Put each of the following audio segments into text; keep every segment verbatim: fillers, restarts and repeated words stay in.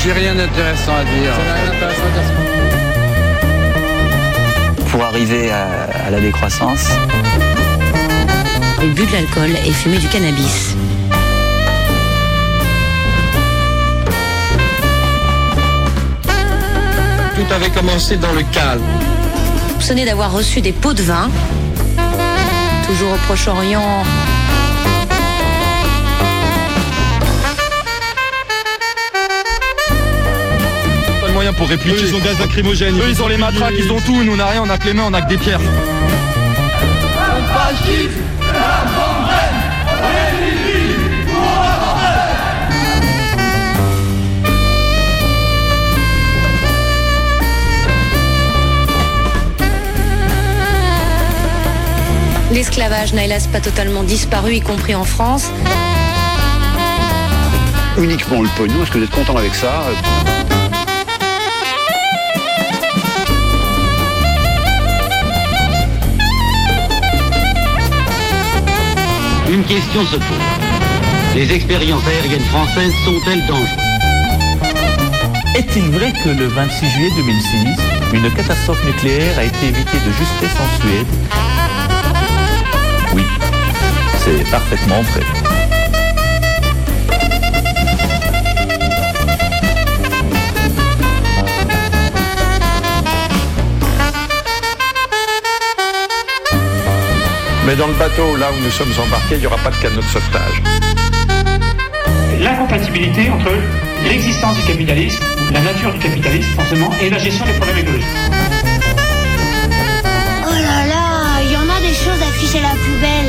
J'ai rien d'intéressant à dire. Ça n'a rien d'intéressant à dire. Pour arriver à, à la décroissance. Il bu de l'alcool et fumait du cannabis. Tout avait commencé dans le calme. Soupçonné d'avoir reçu des pots de vin. Toujours au Proche-Orient. Pas de moyens pour répliquer. Eux, ils ont gaz lacrymogène. Eux, ils ont les matraques, ils ont tout. Nous, on n'a rien, on n'a que les mains, on n'a que des pierres. L'esclavage n'a hélas pas totalement disparu, y compris en France. Uniquement le pognon, est-ce que vous êtes content avec ça ? Une question se pose. Les expériences aériennes françaises sont-elles dangereuses ? Est-il vrai que le vingt-six juillet deux mille six, une catastrophe nucléaire a été évitée de justesse en Suède ? Oui, c'est parfaitement vrai. Mais dans le bateau, là où nous sommes embarqués, il n'y aura pas de canot de sauvetage. L'incompatibilité entre l'existence du capitalisme, la nature du capitalisme, forcément, et la gestion des problèmes écologiques. Oh là là, il y en a des choses affichées à la poubelle.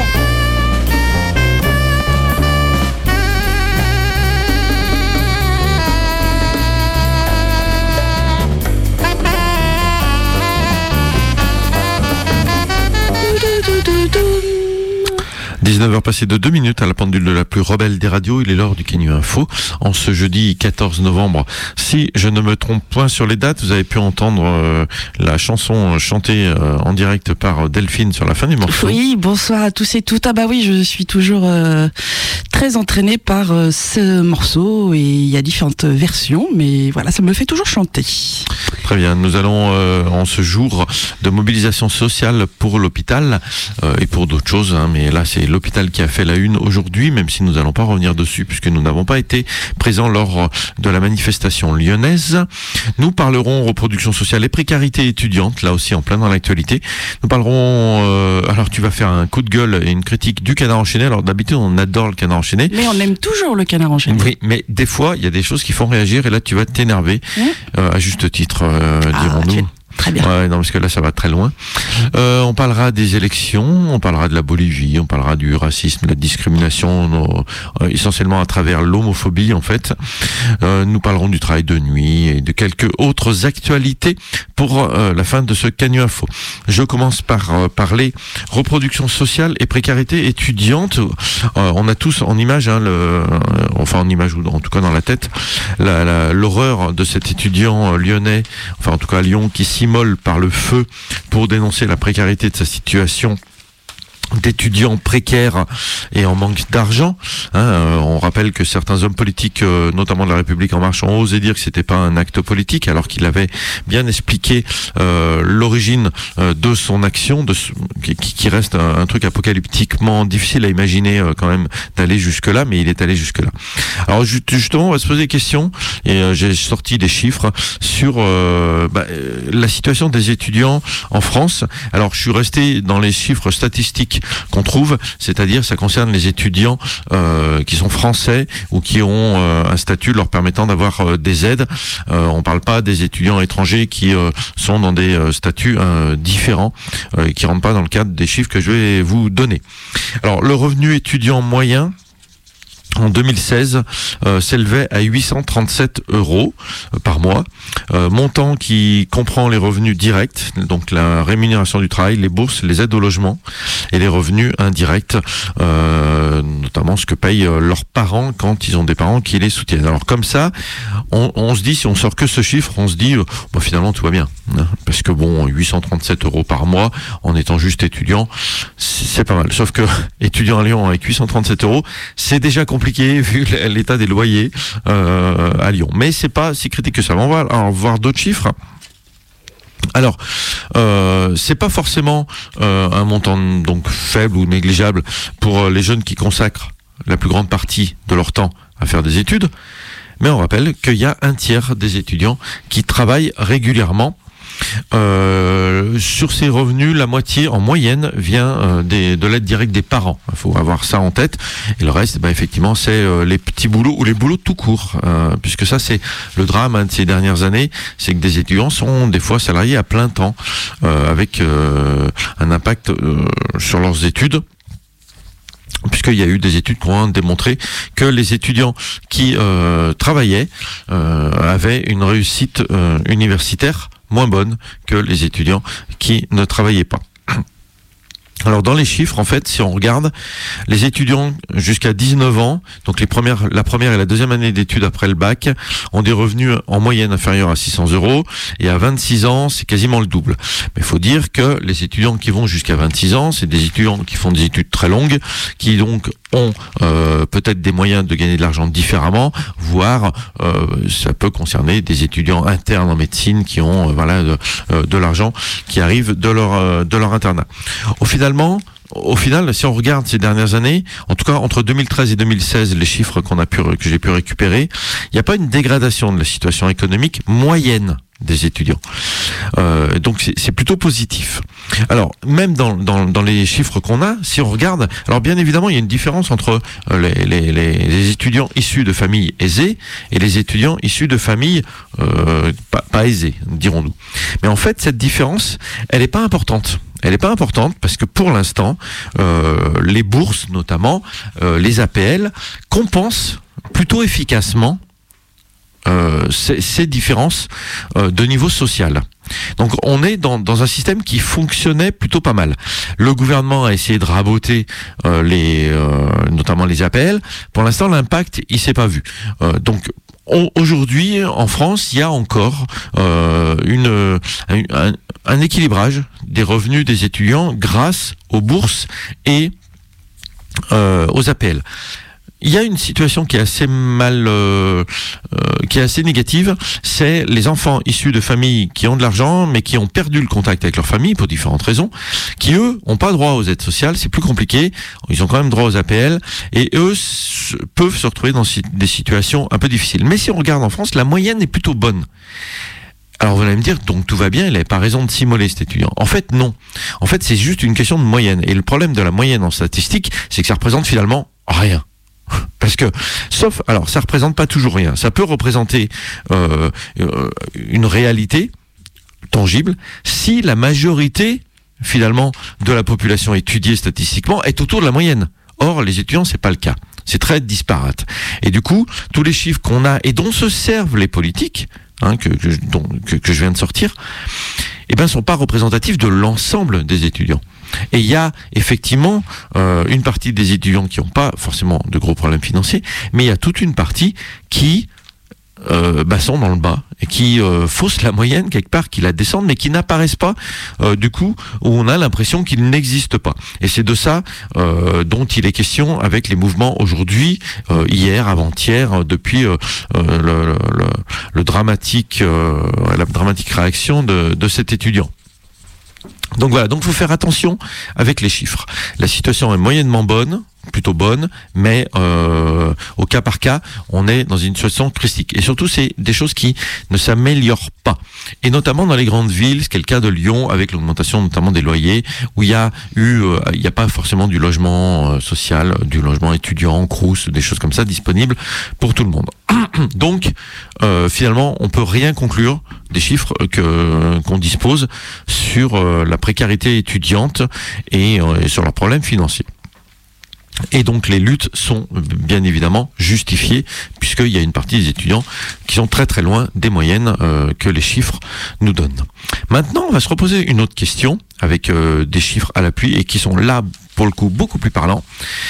dix-neuf heures passées de deux minutes à la pendule de la plus rebelle des radios, il est l'heure du Canu Info. En ce jeudi quatorze novembre, si je ne me trompe point sur les dates, vous avez pu entendre euh, la chanson chantée euh, en direct par Delphine sur la fin du morceau. Oui, bonsoir à tous et toutes. Ah bah oui, je suis toujours euh, très entraînée par euh, ce morceau et il y a différentes versions, mais voilà, ça me fait toujours chanter. Très bien, nous allons euh, en ce jour de mobilisation sociale pour l'hôpital euh, et pour d'autres choses, hein, mais là c'est l'hôpital qui a fait la une aujourd'hui, même si nous n'allons pas revenir dessus puisque nous n'avons pas été présents lors de la manifestation lyonnaise. Nous parlerons reproduction sociale et précarité étudiante, là aussi en plein dans l'actualité. Nous parlerons, euh, alors tu vas faire un coup de gueule et une critique du Canard enchaîné. Alors d'habitude on adore le Canard enchaîné. Mais on aime toujours le Canard enchaîné. Oui, mais des fois il y a des choses qui font réagir et là tu vas t'énerver, mmh. euh, à juste titre, euh, ah, dirons-nous. Tu... Très bien. Ouais, non, parce que là, ça va très loin. Euh, on parlera des élections, on parlera de la Bolivie, on parlera du racisme, de la discrimination, nos, euh, essentiellement à travers l'homophobie, en fait. Euh, nous parlerons du travail de nuit et de quelques autres actualités pour euh, la fin de ce Canu Info. Je commence par euh, parler reproduction sociale et précarité étudiante. Euh, on a tous en image, hein, le, euh, enfin en image ou en tout cas dans la tête, la, la, l'horreur de cet étudiant euh, lyonnais, enfin en tout cas à Lyon, qui s'y molle par le feu pour dénoncer la précarité de sa situation d'étudiants précaires et en manque d'argent. Hein, euh, on rappelle que certains hommes politiques, euh, notamment de la République En Marche, ont osé dire que c'était pas un acte politique, alors qu'il avait bien expliqué euh, l'origine euh, de son action, de ce, qui, qui reste un, un truc apocalyptiquement difficile à imaginer euh, quand même d'aller jusque là, mais il est allé jusque là. Alors justement, on va se poser des questions et euh, j'ai sorti des chiffres sur euh, bah, la situation des étudiants en France. Alors je suis resté dans les chiffres statistiques qu'on trouve, c'est-à-dire ça concerne les étudiants euh, qui sont français ou qui ont euh, un statut leur permettant d'avoir euh, des aides. Euh, on parle pas des étudiants étrangers qui euh, sont dans des euh, statuts euh, différents euh, et qui rentrent pas dans le cadre des chiffres que je vais vous donner. Alors le revenu étudiant moyen en deux mille seize euh, s'élevait à huit cent trente-sept euros euh, par mois, euh, montant qui comprend les revenus directs, donc la rémunération du travail, les bourses, les aides au logement et les revenus indirects, euh, notamment ce que payent euh, leurs parents quand ils ont des parents qui les soutiennent. Alors comme ça, on, on se dit, si on sort que ce chiffre, on se dit, euh, bon, finalement tout va bien, hein, parce que bon, huit cent trente-sept euros par mois en étant juste étudiant, c'est pas mal. Sauf que étudiant à Lyon avec huit cent trente-sept euros, c'est déjà compliqué. compliqué vu l'état des loyers euh, à Lyon. Mais c'est pas si critique que ça. On va alors voir d'autres chiffres. Alors, euh, c'est pas forcément euh, un montant donc faible ou négligeable pour les jeunes qui consacrent la plus grande partie de leur temps à faire des études, mais on rappelle qu'il y a un tiers des étudiants qui travaillent régulièrement. Euh, sur ces revenus, la moitié en moyenne vient euh, des, de l'aide directe des parents. Il faut avoir ça en tête. Et le reste, ben, effectivement, c'est euh, les petits boulots ou les boulots tout court, euh, puisque ça, c'est le drame hein, de ces dernières années, c'est que des étudiants sont des fois salariés à plein temps, euh, avec euh, un impact euh, sur leurs études. Puisqu'il y a eu des études qui ont démontré que les étudiants qui euh, travaillaient euh, avaient une réussite euh, universitaire moins bonne que les étudiants qui ne travaillaient pas. Alors dans les chiffres, en fait, si on regarde, les étudiants jusqu'à dix-neuf ans, donc les premières, la première et la deuxième année d'études après le bac, ont des revenus en moyenne inférieurs à six cents euros, et à vingt-six ans, c'est quasiment le double. Mais il faut dire que les étudiants qui vont jusqu'à vingt-six ans, c'est des étudiants qui font des études très longues, qui donc ont euh, peut-être des moyens de gagner de l'argent différemment, voire euh, ça peut concerner des étudiants internes en médecine qui ont euh, voilà de, euh, de l'argent qui arrive de leur euh, de leur internat. Au finalement, au final, si on regarde ces dernières années, en tout cas entre deux mille treize et deux mille seize, les chiffres qu'on a pu que j'ai pu récupérer, il n'y a pas une dégradation de la situation économique moyenne des étudiants. Euh, donc c'est, c'est plutôt positif. Alors même dans, dans, dans les chiffres qu'on a, si on regarde, alors bien évidemment il y a une différence entre les, les, les, les étudiants issus de familles aisées et les étudiants issus de familles euh, pas, pas aisées, dirons-nous. Mais en fait cette différence, elle n'est pas importante. Elle n'est pas importante parce que pour l'instant, euh, les bourses notamment, euh, les A P L, compensent plutôt efficacement Euh, ces, ces différences euh, de niveau social. Donc on est dans, dans un système qui fonctionnait plutôt pas mal. Le gouvernement a essayé de raboter euh, les, euh, notamment les A P L. Pour l'instant, l'impact, il s'est pas vu. Euh, donc on, aujourd'hui, en France, il y a encore euh, une, un, un équilibrage des revenus des étudiants grâce aux bourses et euh, aux A P L. Il y a une situation qui est assez mal, euh, euh, qui est assez négative, c'est les enfants issus de familles qui ont de l'argent, mais qui ont perdu le contact avec leur famille pour différentes raisons, qui eux ont pas droit aux aides sociales, c'est plus compliqué, ils ont quand même droit aux A P L, et eux s- peuvent se retrouver dans si- des situations un peu difficiles. Mais si on regarde en France, la moyenne est plutôt bonne. Alors vous allez me dire, donc tout va bien, il n'avait pas raison de s'immoler cet étudiant. En fait, non. En fait, c'est juste une question de moyenne. Et le problème de la moyenne en statistique, c'est que ça représente finalement rien. Parce que, sauf, alors ça représente pas toujours rien. Ça peut représenter euh, euh, une réalité tangible si la majorité, finalement, de la population étudiée statistiquement est autour de la moyenne. Or, les étudiants, c'est pas le cas. C'est très disparate. Et du coup, tous les chiffres qu'on a et dont se servent les politiques, hein, que, que, dont, que, que je viens de sortir, eh ben, sont pas représentatifs de l'ensemble des étudiants. Et il y a effectivement euh, une partie des étudiants qui n'ont pas forcément de gros problèmes financiers, mais il y a toute une partie qui euh, bah, sont dans le bas et qui euh, faussent la moyenne quelque part, qui la descendent, mais qui n'apparaissent pas euh, du coup, où on a l'impression qu'ils n'existent pas. Et c'est de ça euh, dont il est question avec les mouvements aujourd'hui, euh, hier, avant-hier, depuis euh, euh, le, le, le dramatique, euh, la dramatique réaction de, de cet étudiant. Donc voilà, donc faut faire attention avec les chiffres. La situation est moyennement bonne, plutôt bonne, mais euh, au cas par cas, on est dans une situation critique. Et surtout, c'est des choses qui ne s'améliorent pas. Et notamment dans les grandes villes, ce qui est le cas de Lyon, avec l'augmentation notamment des loyers, où il y a eu, euh, il n'y a pas forcément du logement euh, social, du logement étudiant, crous, des choses comme ça disponibles pour tout le monde. Donc, euh, finalement, on peut rien conclure des chiffres que qu'on dispose sur euh, la précarité étudiante et, euh, et sur leurs problèmes financiers. Et donc les luttes sont bien évidemment justifiées puisqu'il y a une partie des étudiants qui sont très très loin des moyennes euh, que les chiffres nous donnent. Maintenant, on va se reposer une autre question. avec euh, des chiffres à l'appui et qui sont là pour le coup beaucoup plus parlants,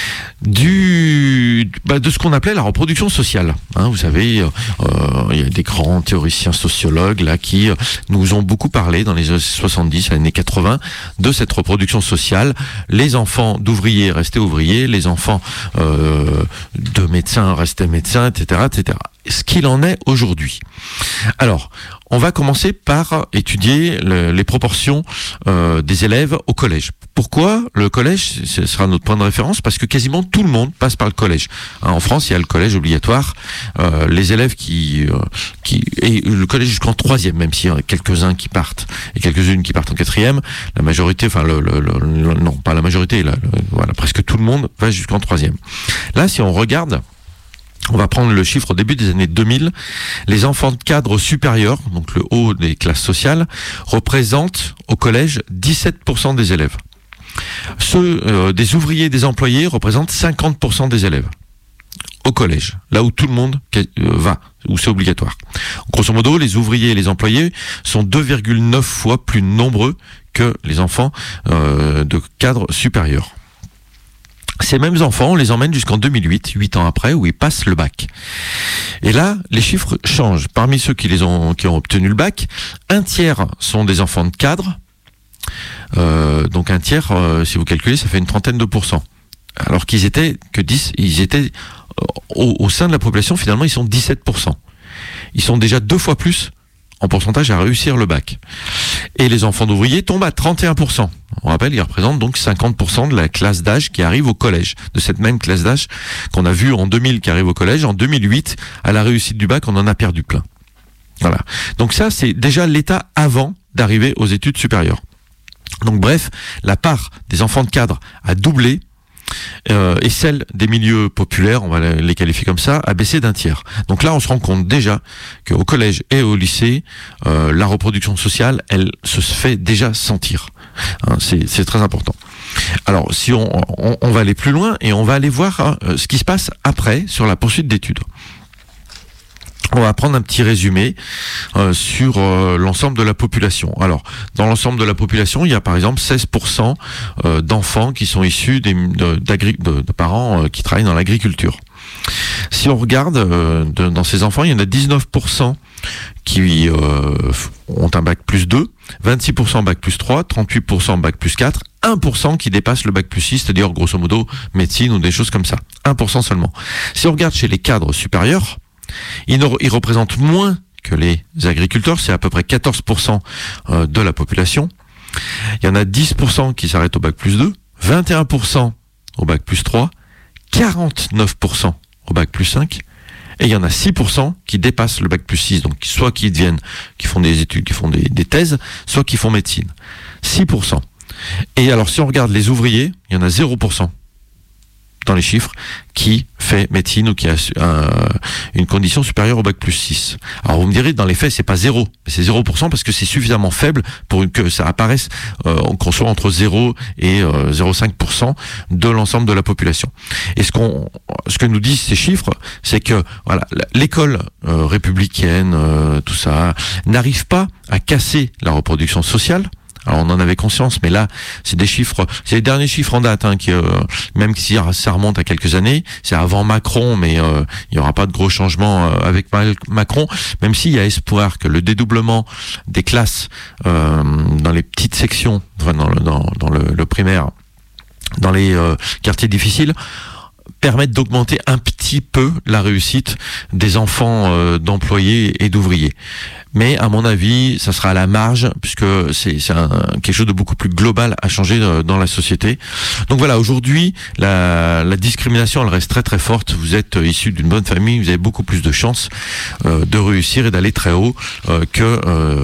du bah, de ce qu'on appelait la reproduction sociale. Hein, vous savez, euh, il y a des grands théoriciens sociologues là qui euh, nous ont beaucoup parlé dans les années soixante-dix, années quatre-vingts, de cette reproduction sociale. Les enfants d'ouvriers restaient ouvriers, les enfants euh, de médecins restaient médecins, et cetera, et cetera. Ce qu'il en est aujourd'hui. Alors, on va commencer par étudier le, les proportions euh, des élèves au collège. Pourquoi le collège? Ce sera notre point de référence, parce que quasiment tout le monde passe par le collège. Hein, en France, il y a le collège obligatoire. Euh, les élèves qui, euh, qui et le collège jusqu'en troisième, même s'il y en a quelques-uns qui partent et quelques-unes qui partent en quatrième, la majorité, enfin le, le, le, le non, pas la majorité, la, le, voilà, presque tout le monde va jusqu'en troisième. Là, si on regarde. On va prendre le chiffre au début des années deux mille. Les enfants de cadre supérieur, donc le haut des classes sociales, représentent au collège dix-sept pour cent des élèves. Ceux euh, des ouvriers et des employés représentent cinquante pour cent des élèves au collège, là où tout le monde euh, va, où c'est obligatoire. Grosso modo, les ouvriers et les employés sont deux virgule neuf fois plus nombreux que les enfants euh, de cadre supérieur. Ces mêmes enfants, on les emmène jusqu'en deux mille huit, huit ans après, où ils passent le bac. Et là, les chiffres changent. Parmi ceux qui les ont, qui ont obtenu le bac, un tiers sont des enfants de cadre. Euh, donc un tiers, euh, si vous calculez, ça fait une trentaine de pourcents. Alors qu'ils étaient que dix, ils étaient euh, au, au sein de la population, finalement, ils sont dix-sept pour cent. Ils sont déjà deux fois plus en pourcentage à réussir le bac. Et les enfants d'ouvriers tombent à trente et un pour cent. On rappelle, ils représentent donc cinquante pour cent de la classe d'âge qui arrive au collège. De cette même classe d'âge qu'on a vue en deux mille qui arrive au collège, en deux mille huit, à la réussite du bac, on en a perdu plein. Voilà. Donc ça, c'est déjà l'état avant d'arriver aux études supérieures. Donc bref, la part des enfants de cadre a doublé. Euh, et celle des milieux populaires, on va les qualifier comme ça, a baissé d'un tiers. Donc là, on se rend compte déjà qu'au collège et au lycée, euh, la reproduction sociale, elle se fait déjà sentir. Hein, c'est, c'est très important. Alors, si on, on, on va aller plus loin et on va aller voir hein, ce qui se passe après sur la poursuite d'études. On va prendre un petit résumé euh, sur euh, l'ensemble de la population. Alors, dans l'ensemble de la population, il y a par exemple seize pour cent euh, d'enfants qui sont issus des, de, d'agri- de, de parents euh, qui travaillent dans l'agriculture. Si on regarde euh, de, dans ces enfants, il y en a dix-neuf pour cent qui euh, ont un bac plus deux, vingt-six pour cent bac plus trois, trente-huit pour cent bac plus quatre, un pour cent qui dépasse le bac plus six, c'est-à-dire grosso modo médecine ou des choses comme ça. un pour cent seulement. Si on regarde chez les cadres supérieurs, Ils, ne, ils représentent moins que les agriculteurs, c'est à peu près quatorze pour cent de la population. Il y en a dix pour cent qui s'arrêtent au bac plus deux, vingt et un pour cent au bac plus trois, quarante-neuf pour cent au bac plus cinq, et il y en a six pour cent qui dépassent le bac plus six, donc soit qui deviennent, qui font des études, qui font des, des thèses, soit qui font médecine. six pour cent. Et alors si on regarde les ouvriers, il y en a zéro pour cent dans les chiffres, qui fait médecine ou qui a un, une condition supérieure au bac plus six. Alors vous me direz, dans les faits, c'est pas zéro, mais c'est zéro pour cent parce que c'est suffisamment faible pour que ça apparaisse, euh, qu'on soit entre zéro et euh, zéro virgule cinq pour cent de l'ensemble de la population. Et ce qu'on, ce que nous disent ces chiffres, c'est que voilà, l'école euh, républicaine, euh, tout ça, n'arrive pas à casser la reproduction sociale. Alors on en avait conscience, mais là, c'est des chiffres, c'est les derniers chiffres en date, hein, qui, euh, même si ça remonte à quelques années, c'est avant Macron, mais euh, il n'y aura pas de gros changements euh, avec Macron, même s'il y a espoir que le dédoublement des classes euh, dans les petites sections, enfin dans le, dans, dans le, le primaire, dans les euh, quartiers difficiles, permettent d'augmenter un petit peu la réussite des enfants euh, d'employés et d'ouvriers. Mais à mon avis, ça sera à la marge, puisque c'est, c'est un, quelque chose de beaucoup plus global à changer euh, dans la société. Donc voilà, aujourd'hui, la, la discrimination, elle reste très très forte. Vous êtes euh, issu d'une bonne famille, vous avez beaucoup plus de chances euh, de réussir et d'aller très haut euh, que euh,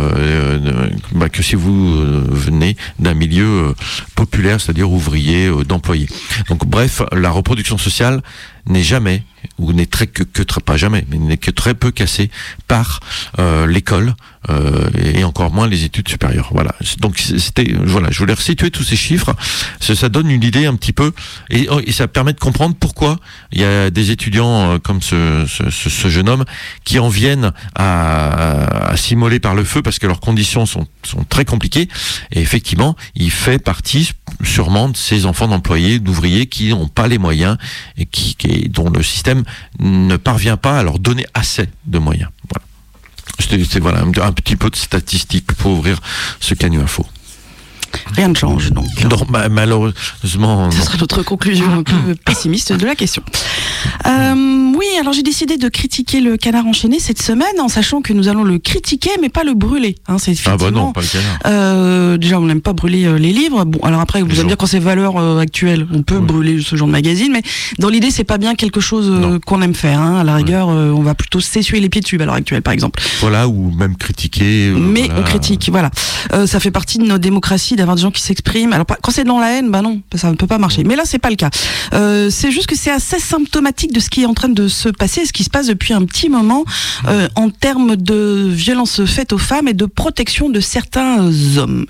euh, bah, que si vous euh, venez d'un milieu euh, populaire, c'est-à-dire ouvrier, euh, d'employés. Donc bref, la reproduction sociale, n'est jamais, ou n'est très que, que très, pas jamais, mais n'est que très peu cassé par euh, l'école euh, et encore moins les études supérieures. Voilà. Donc c'était, voilà, je voulais resituer tous ces chiffres. Ça, ça donne une idée un petit peu et, et ça permet de comprendre pourquoi il y a des étudiants euh, comme ce, ce, ce, ce jeune homme qui en viennent à, à, à s'immoler par le feu parce que leurs conditions sont, sont très compliquées. Et effectivement, il fait partie sûrement de ces enfants d'employés, d'ouvriers qui n'ont pas les moyens et qui, qui dont le système ne parvient pas à leur donner assez de moyens. Voilà. C'était, c'est voilà un, un petit peu de statistiques pour ouvrir ce Canu Info. Rien ne change, donc. Non, bah, malheureusement. Ce sera notre conclusion un peu pessimiste de la question. Euh, oui, alors j'ai décidé de critiquer le Canard enchaîné cette semaine, en sachant que nous allons le critiquer, mais pas le brûler. Hein, c'est ah bah non, pas le Canard. Euh, déjà, on n'aime pas brûler euh, les livres. Bon, alors après, vous allez me dire quand c'est valeurs euh, actuelles, on peut oui. brûler ce genre de magazine, mais dans l'idée, c'est pas bien quelque chose euh, qu'on aime faire. Hein. À la rigueur, euh, on va plutôt s'essuyer les pieds dessus à l'heure actuelle, par exemple. Voilà, ou même critiquer. Euh, mais voilà. on critique, voilà. Euh, ça fait partie de notre démocratie d'avoir des gens qui s'expriment. Alors quand c'est dans la haine, bah non, ça ne peut pas marcher. Mais là, c'est pas le cas. Euh, c'est juste que c'est assez symptomatique de ce qui est en train de se passer, ce qui se passe depuis un petit moment euh, en termes de violence faite aux femmes et de protection de certains hommes.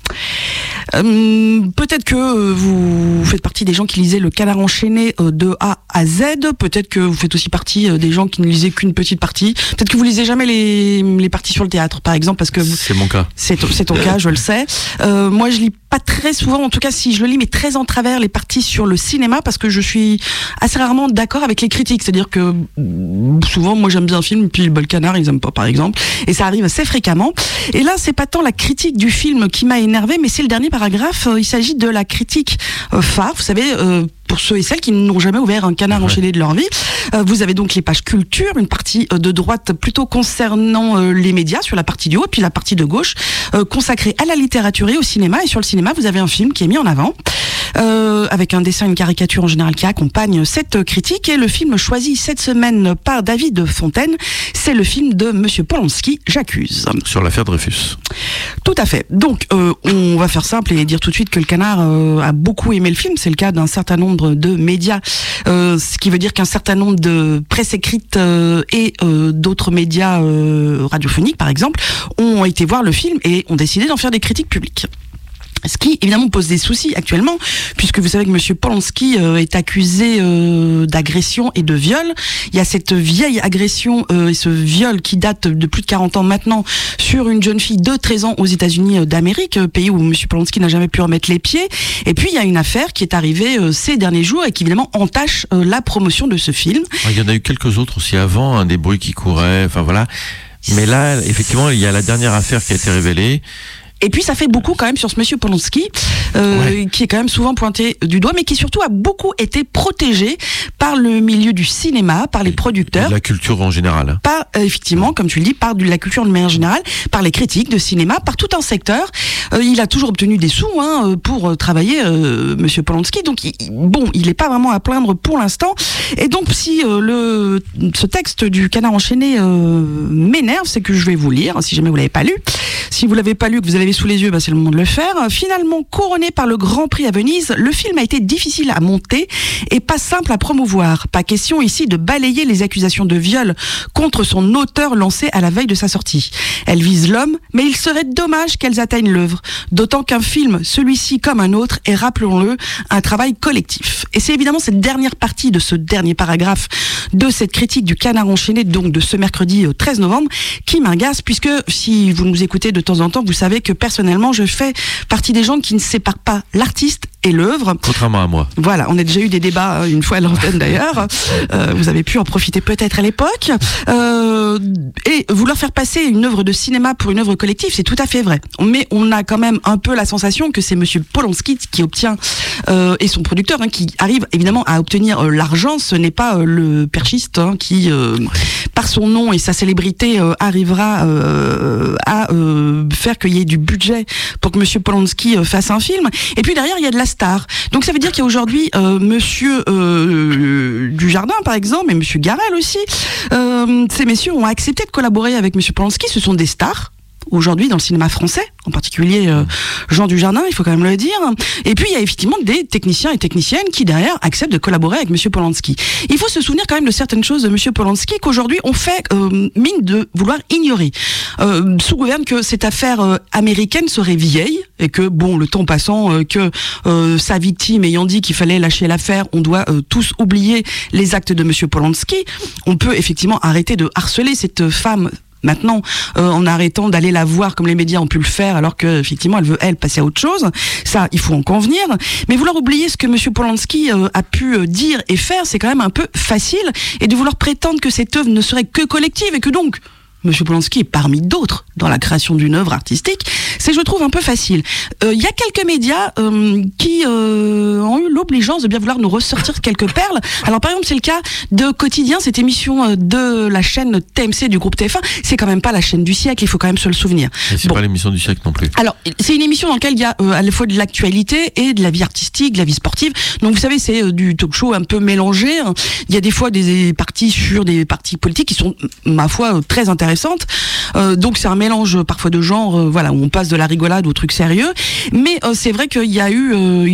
Euh, peut-être que euh, vous faites partie des gens qui lisaient le Canard enchaîné euh, de A à Z. Peut-être que vous faites aussi partie euh, des gens qui ne lisaient qu'une petite partie. Peut-être que vous lisez jamais les, les parties sur le théâtre, par exemple, parce que vous, c'est mon cas. C'est, c'est ton cas, je le sais. Euh, moi, je lis pas très souvent, en tout cas, si je le lis, mais très en travers les parties sur le cinéma, parce que je suis assez rarement d'accord avec les critiques. C'est-à-dire que souvent, moi, j'aime bien un film, puis bah, le Canard, ils aiment pas, par exemple, et ça arrive assez fréquemment. Et là, c'est pas tant la critique du film qui m'a énervé, mais c'est le dernier paragraphe. Il s'agit de la critique euh, phare, vous savez, euh, pour ceux et celles qui n'ont jamais ouvert un Canard ouais. enchaîné de leur vie. Euh, vous avez donc les pages culture, une partie euh, de droite plutôt concernant euh, les médias sur la partie du haut, puis la partie de gauche euh, consacrée à la littérature et au cinéma. Et sur le cinéma, vous avez un film qui est mis en avant euh, avec un dessin, une caricature en général qui accompagne cette critique. Et le film choisi cette semaine par David Fontaine, c'est le film de Monsieur Polanski, J'accuse. Sur l'affaire Dreyfus. Tout à fait. Donc, euh, on va faire simple et dire tout de suite que le Canard euh, a beaucoup aimé le film. C'est le cas d'un certain nombre de médias, euh, ce qui veut dire qu'un certain nombre de presse écrite euh, et euh, d'autres médias euh, radiophoniques, par exemple, ont été voir le film et ont décidé d'en faire des critiques publiques. Ce qui, évidemment, pose des soucis actuellement, puisque vous savez que Monsieur Polanski euh, est accusé euh, d'agression et de viol. Il y a cette vieille agression euh, et ce viol qui date de plus de quarante ans maintenant sur une jeune fille de treize ans aux États-Unis d'Amérique, pays où Monsieur Polanski n'a jamais pu remettre les pieds. Et puis, il y a une affaire qui est arrivée euh, ces derniers jours et qui, évidemment, entache euh, la promotion de ce film. Il y en a eu quelques autres aussi avant, hein, des bruits qui couraient, enfin voilà. Mais là, effectivement, il y a la dernière affaire qui a été révélée. Et puis ça fait beaucoup quand même sur ce Monsieur Polanski, euh, ouais. qui est quand même souvent pointé du doigt, mais qui surtout a beaucoup été protégé par le milieu du cinéma, par les producteurs. De la culture en général. Par, euh, effectivement, comme tu le dis, par de la culture de manière générale, par les critiques de cinéma, par tout un secteur. Euh, il a toujours obtenu des sous hein, pour travailler, euh, Monsieur Polanski. Donc il, bon, il n'est pas vraiment à plaindre pour l'instant. Et donc si euh, le ce texte du Canard enchaîné euh, m'énerve, c'est que je vais vous lire, si jamais vous l'avez pas lu. Si vous l'avez pas lu, que vous l'avez sous les yeux, bah c'est le moment de le faire. Finalement couronné par le Grand Prix à Venise, le film a été difficile à monter et pas simple à promouvoir. Pas question ici de balayer les accusations de viol contre son auteur lancées à la veille de sa sortie. Elles visent l'homme, mais il serait dommage qu'elles atteignent l'œuvre. D'autant qu'un film, celui-ci comme un autre, est, rappelons-le, un travail collectif. Et c'est évidemment cette dernière partie de ce dernier paragraphe de cette critique du Canard enchaîné, donc de ce mercredi treize novembre, qui m'agace, puisque si vous nous écoutez de temps en temps, vous savez que personnellement, je fais partie des gens qui ne séparent pas l'artiste et l'œuvre. Contrairement à moi. Voilà, on a déjà eu des débats une fois à l'antenne d'ailleurs. Euh, vous avez pu en profiter peut-être à l'époque. Euh, et vouloir faire passer une œuvre de cinéma pour une œuvre collective, c'est tout à fait vrai. Mais on a quand même un peu la sensation que c'est Monsieur Polanski qui obtient, euh, et son producteur, hein, qui arrive évidemment à obtenir euh, l'argent. Ce n'est pas euh, le perchiste hein, qui, euh, par son nom et sa célébrité, euh, arrivera euh, à euh, faire qu'il y ait du budget pour que Monsieur Polanski euh, fasse un film. Et puis derrière, il y a de la star. Donc ça veut dire qu'il y a aujourd'hui euh, Monsieur euh, Dujardin, par exemple, et Monsieur Garrel aussi. Euh, ces messieurs ont accepté de collaborer avec Monsieur Polanski. Ce sont des stars. aujourd'hui dans le cinéma français, en particulier euh, Jean Dujardin, il faut quand même le dire. Et puis il y a effectivement des techniciens et techniciennes qui derrière acceptent de collaborer avec Monsieur Polanski. Il faut se souvenir quand même de certaines choses de Monsieur Polanski qu'aujourd'hui on fait euh, mine de vouloir ignorer. Euh, sous-gouverne que cette affaire euh, américaine serait vieille et que bon, le temps passant, euh, que euh, sa victime ayant dit qu'il fallait lâcher l'affaire, on doit euh, tous oublier les actes de Monsieur Polanski. On peut effectivement arrêter de harceler cette femme maintenant, euh, en arrêtant d'aller la voir comme les médias ont pu le faire, alors que effectivement elle veut elle passer à autre chose. Ça, il faut en convenir. Mais vouloir oublier ce que Monsieur Polanski euh, a pu euh, dire et faire, c'est quand même un peu facile. Et de vouloir prétendre que cette œuvre ne serait que collective et que donc Monsieur Polanski est parmi d'autres dans la création d'une œuvre artistique, c'est, je trouve, un peu facile. Il euh, y a quelques médias euh, qui euh, ont eu l'obligeance de bien vouloir nous ressortir quelques perles. Alors, par exemple, c'est le cas de Quotidien, cette émission de la chaîne T M C du groupe T F un. C'est quand même pas la chaîne du siècle, il faut quand même se le souvenir. Et c'est bon. Pas l'émission du siècle non plus. Alors, c'est une émission dans laquelle il y a euh, à la fois de l'actualité et de la vie artistique, de la vie sportive. Donc, vous savez, c'est euh, du talk show un peu mélangé. Il y a des fois des parties sur des partis politiques qui sont, ma foi, très intéressantes. Euh, donc c'est un mélange parfois de genres, euh, voilà, où on passe de la rigolade au truc sérieux. Mais euh, c'est vrai qu'il y a eu euh,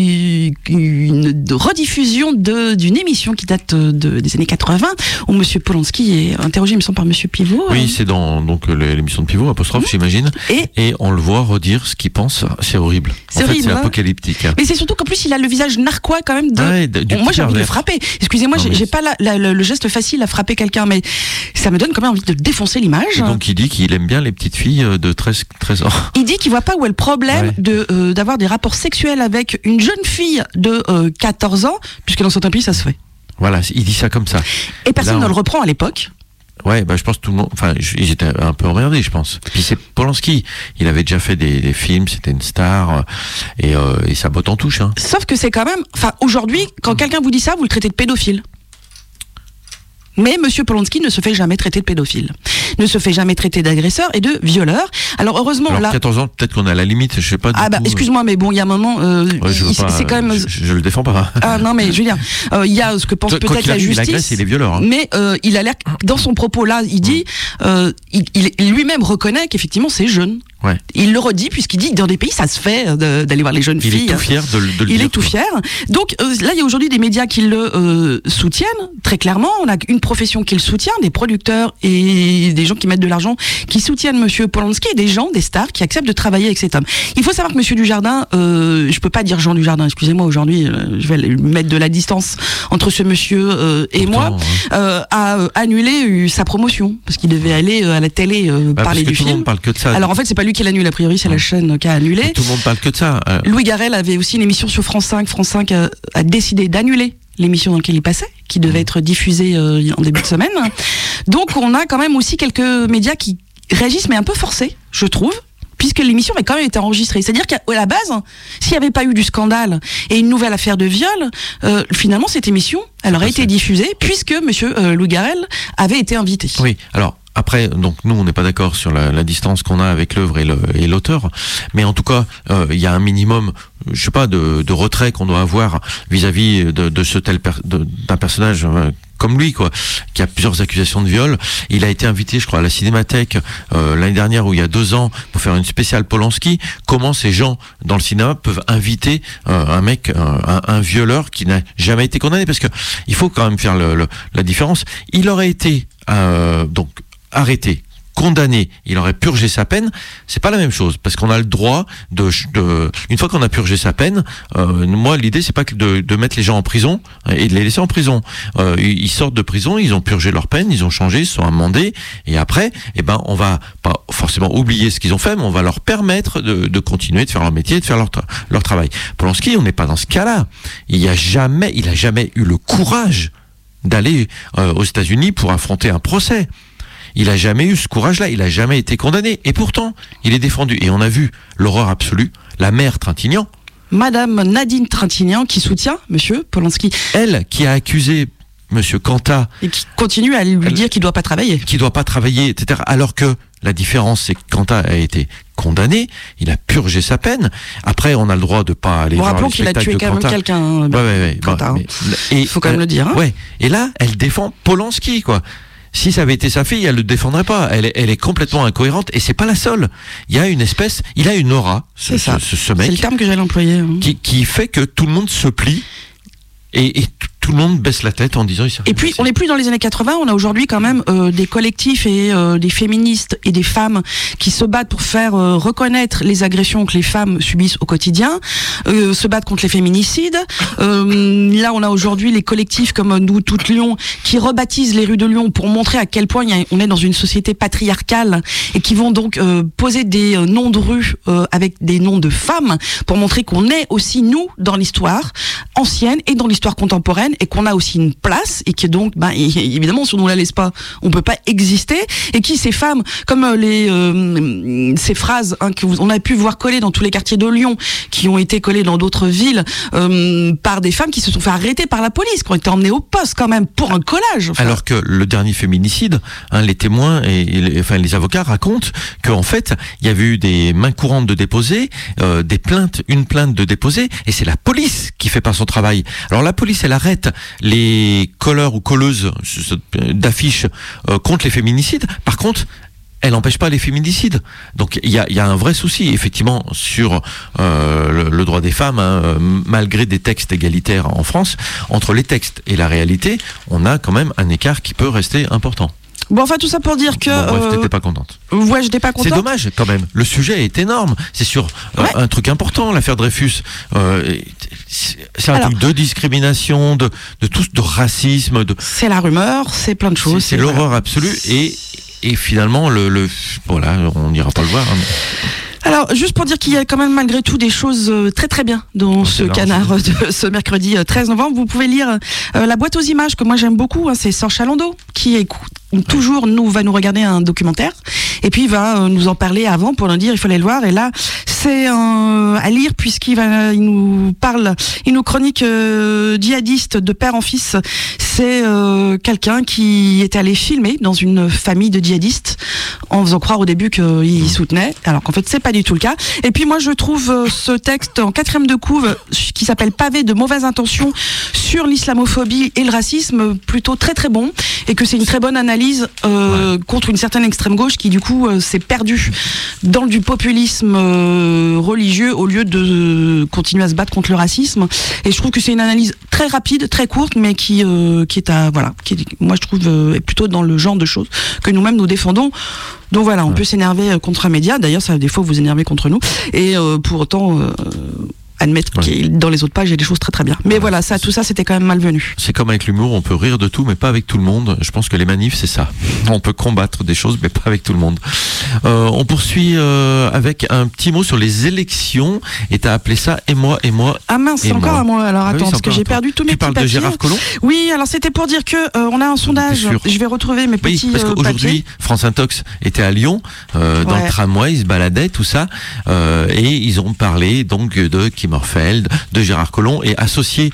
une rediffusion de, d'une émission qui date de, des années quatre-vingts, où Monsieur Polanski est interrogé, il me semble, par Monsieur Pivot. Oui, euh. c'est dans donc l'émission de Pivot, apostrophe, mmh. j'imagine. Et, et on le voit redire ce qu'il pense. C'est horrible. C'est en horrible. fait, c'est hein. apocalyptique. Hein. Mais c'est surtout qu'en plus, il a le visage narquois quand même. De... Ouais, de bon, moi, j'ai envie de le frapper. Excusez-moi, non, j'ai, mais... j'ai pas la, la, le, le geste facile à frapper quelqu'un, mais ça me donne quand même envie de défoncer l'image. Et donc il dit qu'il aime bien les petites filles de treize, treize ans. Il dit qu'il voit pas où est le problème ouais. de euh, d'avoir des rapports sexuels avec une jeune fille de euh, quatorze ans, puisque dans certains pays ça se fait. Voilà, il dit ça comme ça. Et personne Là, on... ne le reprend à l'époque. Ouais, bah je pense que tout le monde, enfin, j'étais un peu emmerdé, je pense. Puis c'est Polanski, il avait déjà fait des, des films, c'était une star, et, euh, et ça botte en touche. Hein. Sauf que c'est quand même, enfin, aujourd'hui, quand quelqu'un vous dit ça, vous le traitez de pédophile. Mais Monsieur Polanski ne se fait jamais traiter de pédophile, ne se fait jamais traiter d'agresseur et de violeur. Alors heureusement, Alors, là, quatorze ans, peut-être qu'on est à la limite, je sais pas. Du ah bah coup, excuse-moi, mais bon, il y a un moment, euh, ouais, je il, pas, c'est quand même. Je, je le défends pas. Ah non, mais je veux dire, il euh, y a ce que pense Quoi peut-être la arrive, justice. Il agresse et les violeurs. Hein. Mais euh, il a l'air, dans son propos là, il dit, euh, il, il lui-même reconnaît qu'effectivement c'est jeune. Ouais. Il le redit puisqu'il dit que dans des pays ça se fait de, d'aller voir les jeunes il filles. Il est tout fier de, de le il dire. Il est tout fier. Donc euh, là il y a aujourd'hui des médias qui le euh, soutiennent très clairement. On a une profession qui le soutient, des producteurs et des gens qui mettent de l'argent qui soutiennent Monsieur Polanski et des gens, des stars qui acceptent de travailler avec cet homme. Il faut savoir que Monsieur Dujardin, euh, je peux pas dire Jean Dujardin, excusez-moi aujourd'hui, euh, je vais mettre de la distance entre ce monsieur euh, et Pourtant, moi, ouais. euh, a euh, annulé euh, sa promotion parce qu'il devait aller euh, à la télé euh, bah, parler parce que du tout film. Le monde parle que de ça. Alors en fait c'est pas lui qui l'annule, a priori c'est la chaîne qui a annulé. Et tout le monde parle que de ça. Euh... Louis Garrel avait aussi une émission sur France cinq. France cinq a, a décidé d'annuler l'émission dans laquelle il passait, qui devait être diffusée euh, en début de semaine. Donc on a quand même aussi quelques médias qui réagissent, mais un peu forcés, je trouve, puisque l'émission avait quand même été enregistrée. C'est-à-dire qu'à la base, s'il n'y avait pas eu du scandale et une nouvelle affaire de viol, euh, finalement cette émission, elle aurait été diffusée, puisque Monsieur euh, Louis Garrel avait été invité. Oui, alors... Après, donc nous, on n'est pas d'accord sur la, la distance qu'on a avec l'œuvre et, le, et l'auteur, mais en tout cas, il euh, y a un minimum, je sais pas, de, de retrait qu'on doit avoir vis-à-vis de, de ce tel per, de, d'un personnage euh, comme lui, quoi, qui a plusieurs accusations de viol. Il a été invité, je crois, à la Cinémathèque euh, l'année dernière ou il y a deux ans pour faire une spéciale Polanski. Comment ces gens dans le cinéma peuvent inviter euh, un mec, euh, un, un violeur qui n'a jamais été condamné? Parce que il faut quand même faire le, le, la différence. Il aurait été euh, donc arrêté, condamné, il aurait purgé sa peine, c'est pas la même chose, parce qu'on a le droit de, de une fois qu'on a purgé sa peine, euh, moi l'idée c'est pas que de, de mettre les gens en prison et de les laisser en prison. Euh, ils sortent de prison, ils ont purgé leur peine, ils ont changé, ils sont amendés, et après, eh ben on va pas forcément oublier ce qu'ils ont fait, mais on va leur permettre de, de continuer de faire leur métier, de faire leur tra- leur travail. Polanski, on n'est pas dans ce cas-là. Il y a jamais, il a jamais eu le courage d'aller euh, aux États-Unis pour affronter un procès. Il a jamais eu ce courage-là, il a jamais été condamné. Et pourtant, il est défendu. Et on a vu l'horreur absolue, la mère Trintignant. Madame Nadine Trintignant qui soutient Monsieur Polanski. Elle qui a accusé Monsieur Cantat. Et qui continue à lui elle, dire qu'il doit pas travailler. Qu'il doit pas travailler, et cetera. Alors que la différence, c'est que Cantat a été condamné, il a purgé sa peine. Après, on a le droit de pas aller bon, voir rappelons le qu'il a tué quand même quelqu'un. Ouais, ouais, ouais. Cantat, bah, il faut quand même euh, le dire. Hein. Ouais. Et là, elle défend Polanski, quoi. si ça avait été sa fille, elle le défendrait pas. Elle est, elle est complètement incohérente et c'est pas la seule. Il y a une espèce, il a une aura, ce, ce, ce, ce mec. C'est le terme que j'allais employer. Hein. Qui, qui fait que tout le monde se plie et, et tout le monde baisse la tête en disant. Et puis, on n'est plus dans les années quatre-vingts. On a aujourd'hui quand même euh, des collectifs et euh, des féministes et des femmes qui se battent pour faire euh, reconnaître les agressions que les femmes subissent au quotidien, euh, se battent contre les féminicides. Euh, là, on a aujourd'hui les collectifs comme Nous Toutes Lyon qui rebaptisent les rues de Lyon pour montrer à quel point y a, on est dans une société patriarcale et qui vont donc euh, poser des euh, noms de rues euh, avec des noms de femmes pour montrer qu'on est aussi nous dans l'histoire ancienne et dans l'histoire contemporaine. Et qu'on a aussi une place et que donc, ben, évidemment, si on ne la laisse pas, on peut pas exister. Et qui ces femmes, comme euh, les euh, ces phrases hein, que vous, on a pu voir coller dans tous les quartiers de Lyon, qui ont été collées dans d'autres villes euh, par des femmes qui se sont fait arrêter par la police, qui ont été emmenées au poste quand même pour un collage. Enfin. Alors que le dernier féminicide, hein, les témoins et, et les, enfin les avocats racontent qu'en fait, il y avait eu des mains courantes de déposer, euh, des plaintes, une plainte de déposer, et c'est la police qui fait pas son travail. Alors la police, elle arrête les colleurs ou colleuses d'affiches euh, contre les féminicides. Par contre, elle n'empêche pas les féminicides. Donc il y a, y a un vrai souci effectivement sur euh, le, le droit des femmes, hein, euh, malgré des textes égalitaires en France. Entre les textes et la réalité, on a quand même un écart qui peut rester important. Bon, enfin, tout ça pour dire que... Bon, bref, euh... t'étais pas contente. Ouais, j'étais pas contente. C'est dommage, quand même. Le sujet est énorme. C'est sur euh, ouais. un truc important, l'affaire Dreyfus. Euh, c'est un Alors, truc de discrimination, de, de tout, de racisme. De... C'est la rumeur, c'est plein de choses. C'est, c'est l'horreur voilà. absolue. Et, et finalement, le, le, voilà, on n'ira pas le voir. Hein. Alors, juste pour dire qu'il y a quand même malgré tout des choses très très bien dans ce canard de ce mercredi treize novembre. Vous pouvez lire euh, La boîte aux images, que moi j'aime beaucoup, hein, c'est Serge Chalandot, qui écoute, toujours nous, va nous regarder un documentaire, et puis il va euh, nous en parler avant pour nous dire il faut aller le voir, et là c'est euh, à lire puisqu'il va, il nous parle, il nous chronique euh, djihadiste de père en fils. C'est euh, quelqu'un qui est allé filmer dans une famille de djihadistes en faisant croire au début qu'il soutenait, alors qu'en fait c'est pas du tout le cas. Et puis moi je trouve euh, ce texte en quatrième de couve qui s'appelle Pavé de mauvaises intentions sur l'islamophobie et le racisme plutôt très très bon, et que c'est une très bonne analyse euh, ouais. contre une certaine extrême gauche qui du coup euh, s'est perdue dans du populisme euh, religieux au lieu de euh, continuer à se battre contre le racisme. Et je trouve que c'est une analyse très rapide, très courte, mais qui euh, qui est à voilà, qui est, moi je trouve euh, est plutôt dans le genre de choses que nous-mêmes nous défendons. Donc voilà, on ouais. peut s'énerver contre un média. D'ailleurs, ça des fois vous énervez contre nous, et euh, pour autant. Euh, admettre ouais. que dans les autres pages il y a des choses très très bien. Mais ouais. voilà, ça, tout ça c'était quand même malvenu. C'est comme avec l'humour, on peut rire de tout mais pas avec tout le monde. Je pense que les manifs c'est ça. On peut combattre des choses mais pas avec tout le monde. Euh, on poursuit euh, avec un petit mot sur les élections, et t'as appelé ça et moi et moi. Ah mince, c'est encore à moi. Alors attends, ah oui, parce que j'ai perdu tous mes tu petits papiers. Tu parles de Gérard Collomb ? Oui, alors c'était pour dire que euh, on a un sondage. Je vais retrouver mes oui, petits parce qu'aujourd'hui papiers. France Intox était à Lyon euh, dans ouais. le tramway, ils se baladaient tout ça euh, et ils ont parlé donc de Kim Orfeld, de Gérard Collomb, et associé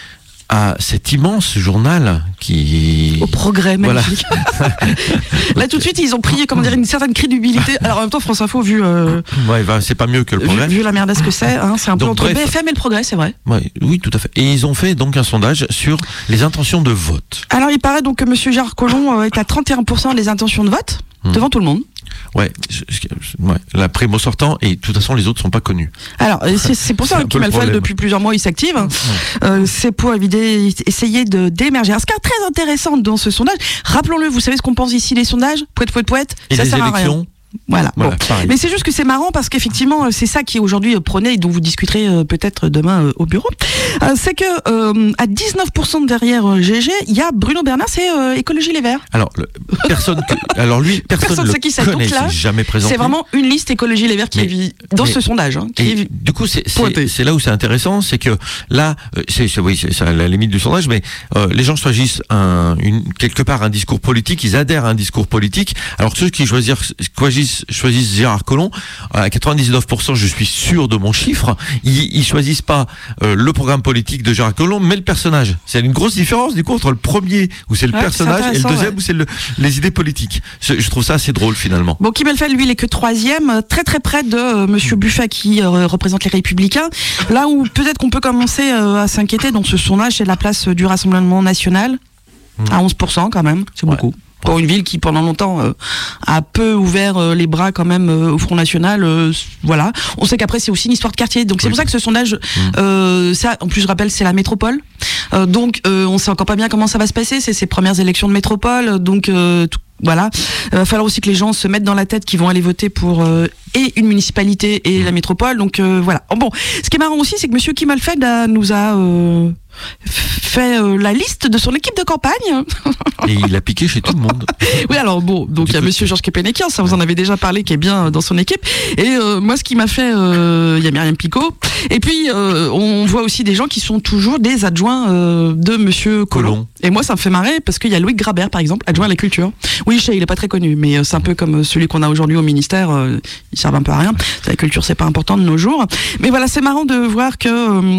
à cet immense journal qui... Au progrès, magnifique. Voilà. Là, tout de suite, ils ont pris, comment dire, une certaine crédibilité. Alors, en même temps, France Info, vu... Euh, ouais, bah, c'est pas mieux que le progrès. Vu, vu la merdasse que c'est, hein, c'est un donc, peu entre bref, B F M et le progrès, c'est vrai. Ouais, oui, tout à fait. Et ils ont fait donc un sondage sur les intentions de vote. Alors, il paraît donc que M. Gérard Collomb est à trente et un pour cent des intentions de vote, hum. devant tout le monde. Ouais, je, je, ouais, la primo sortant, et de toute façon les autres sont pas connus. Alors c'est, c'est pour ça que Malfal depuis plusieurs mois il s'active. Hein. Ouais. Euh, c'est pour évider, essayer de d'émerger. Alors, ce qui est très intéressant dans ce sondage, rappelons-le, vous savez ce qu'on pense ici des sondages, poète poète poète, et ça les sert élections. À rien. Voilà. voilà bon. Mais c'est juste que c'est marrant parce qu'effectivement, c'est ça qui est aujourd'hui prôné et dont vous discuterez euh, peut-être demain euh, au bureau. Euh, c'est que euh, à dix-neuf pour cent derrière euh, G G, il y a Bruno Bernard, c'est euh, Écologie Les Verts. Alors le, personne, que, alors lui, personne, personne le qui connaît, c'est jamais présenté. C'est vraiment une liste Écologie Les Verts qui mais, est dans mais, ce sondage. Hein, qui est du coup, c'est, c'est, c'est là où c'est intéressant, c'est que là, c'est, c'est oui, c'est, c'est à la limite du sondage, mais euh, les gens choisissent un, une, quelque part un discours politique, ils adhèrent à un discours politique. Alors ceux qui choisissent, choisissent, choisissent Gérard Collomb, à quatre-vingt-dix-neuf pour cent, je suis sûr de mon chiffre, ils, ils choisissent pas euh, le programme politique de Gérard Collomb, mais le personnage. C'est une grosse différence du coup entre le premier où c'est le ouais, personnage c'est et le deuxième ouais. où c'est le, les idées politiques. Je, je trouve ça assez drôle finalement. Bon, Kim Elfeld, lui, il est que troisième, très très près de euh, Monsieur Buffet qui euh, représente les Républicains. Là où peut-être qu'on peut commencer euh, à s'inquiéter dans ce sondage, c'est la place du Rassemblement National, mmh. à onze pour cent quand même, c'est ouais. beaucoup. Pour une ville qui, pendant longtemps, euh, a peu ouvert euh, les bras quand même euh, au Front National, euh, voilà. On sait qu'après, c'est aussi une histoire de quartier. Donc, c'est oui. pour ça que ce sondage, mmh. euh, ça, en plus, je rappelle, c'est la métropole. Euh, donc, euh, on sait encore pas bien comment ça va se passer. C'est ces premières élections de métropole. Donc, euh, tout, voilà. Il euh, va falloir aussi que les gens se mettent dans la tête qu'ils vont aller voter pour euh, et une municipalité et la métropole. Donc, euh, voilà. Bon, ce qui est marrant aussi, c'est que Monsieur Kimmelfeld a, nous a... Euh, fait euh, la liste de son équipe de campagne. Et il a piqué chez tout le monde. Oui, alors bon, donc il y a Monsieur Georges Kepenekian, ça vous en avez déjà parlé, qui est bien dans son équipe. Et euh, moi, ce qui m'a fait, il euh, y a Myriam Picot. Et puis, euh, on voit aussi des gens qui sont toujours des adjoints euh, de Monsieur Collomb. Collomb. Et moi, ça me fait marrer parce qu'il y a Louis Grabert, par exemple, adjoint à la culture. Oui, je sais, il est pas très connu, mais c'est un peu comme celui qu'on a aujourd'hui au ministère. Euh, il sert un peu à rien. La culture, c'est pas important de nos jours. Mais voilà, c'est marrant de voir que euh,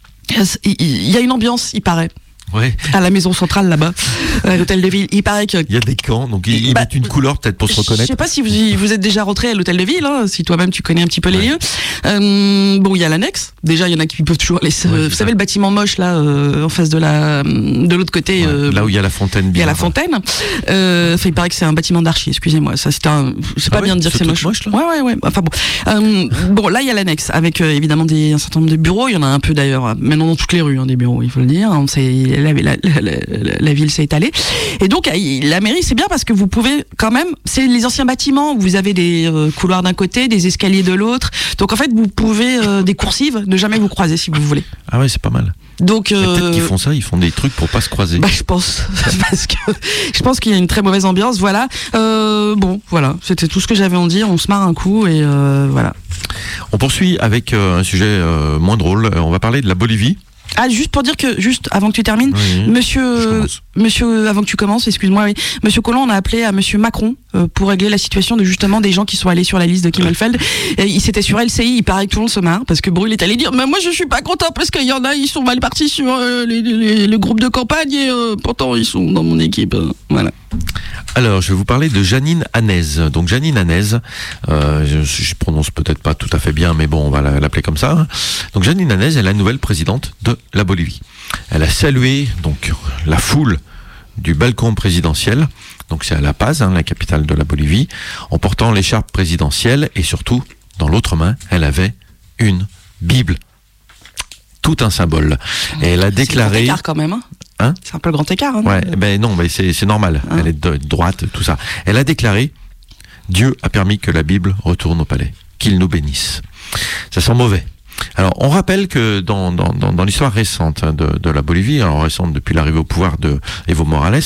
il y a une ambiance, il paraît. Ouais. À la maison centrale là-bas, à l'hôtel de ville. Il paraît que. Il y a des camps, donc ils bah, mettent une couleur peut-être pour se reconnaître. Je sais pas si vous, vous êtes déjà rentré à l'hôtel de ville, hein, si toi-même tu connais un petit peu les ouais. lieux. Euh, bon, il y a l'annexe. Déjà, il y en a qui peuvent toujours aller. Ouais, vous savez, le bâtiment moche là, euh, en face de la, de l'autre côté. Ouais, euh, là où il y a la fontaine. Il y a la fontaine. Euh, il paraît que c'est un bâtiment d'archi. Excusez-moi, ça c'est un. C'est pas ah ouais, bien de dire que c'est moche. moche là ouais, ouais, ouais. Enfin bon. Euh, bon, là il y a l'annexe avec euh, évidemment des un certain nombre de bureaux. Il y en a un peu d'ailleurs, maintenant dans toutes les rues, hein, des bureaux, il faut le dire. On sait, la, la, la, la, la ville s'est étalée. Et donc, la mairie, c'est bien parce que vous pouvez quand même, c'est les anciens bâtiments, vous avez des euh, couloirs d'un côté, des escaliers de l'autre. Donc, en fait, vous pouvez, euh, des coursives, ne jamais vous croiser si vous voulez. Ah ouais, c'est pas mal. Donc, euh, peut-être qu'ils font ça, ils font des trucs pour pas se croiser. Bah, je pense, parce que je pense qu'il y a une très mauvaise ambiance. Voilà. Euh, bon, voilà, c'était tout ce que j'avais à en dire. On se marre un coup et euh, voilà. On poursuit avec euh, un sujet euh, moins drôle. On va parler de la Bolivie. Ah, juste pour dire que, juste avant que tu termines, oui, monsieur, monsieur, avant que tu commences, excuse-moi, oui, monsieur Collomb, on a appelé à monsieur Macron euh, pour régler la situation de justement des gens qui sont allés sur la liste de Kimmelfeld. Et il s'était sur L C I, il paraît que tout le monde se marre parce que Brûle est allé dire, mais moi je suis pas content parce qu'il y en a, ils sont mal partis sur euh, les, les, le groupe de campagne et euh, pourtant ils sont dans mon équipe. Euh, voilà. Alors, je vais vous parler de Jeanine Hanez. Donc, Jeanine Hanez, euh, je, je prononce peut-être pas tout à fait bien, mais bon, on va l'appeler comme ça. Hein. Donc, Jeanine Hanez est la nouvelle présidente de la Bolivie. Elle a salué donc la foule du balcon présidentiel. Donc, c'est à La Paz, hein, la capitale de la Bolivie, en portant l'écharpe présidentielle et surtout, dans l'autre main, elle avait une Bible. Tout un symbole. Et elle a déclaré. C'est un écart quand même. Hein. Hein c'est un peu le grand écart. Hein, ouais, ben non, mais c'est, c'est normal. Hein elle est de droite, tout ça. Elle a déclaré Dieu a permis que la Bible retourne au palais, qu'il nous bénisse. Ça sent mauvais. Alors, on rappelle que dans, dans, dans, dans l'histoire récente de, de la Bolivie, alors récente depuis l'arrivée au pouvoir de Evo Morales,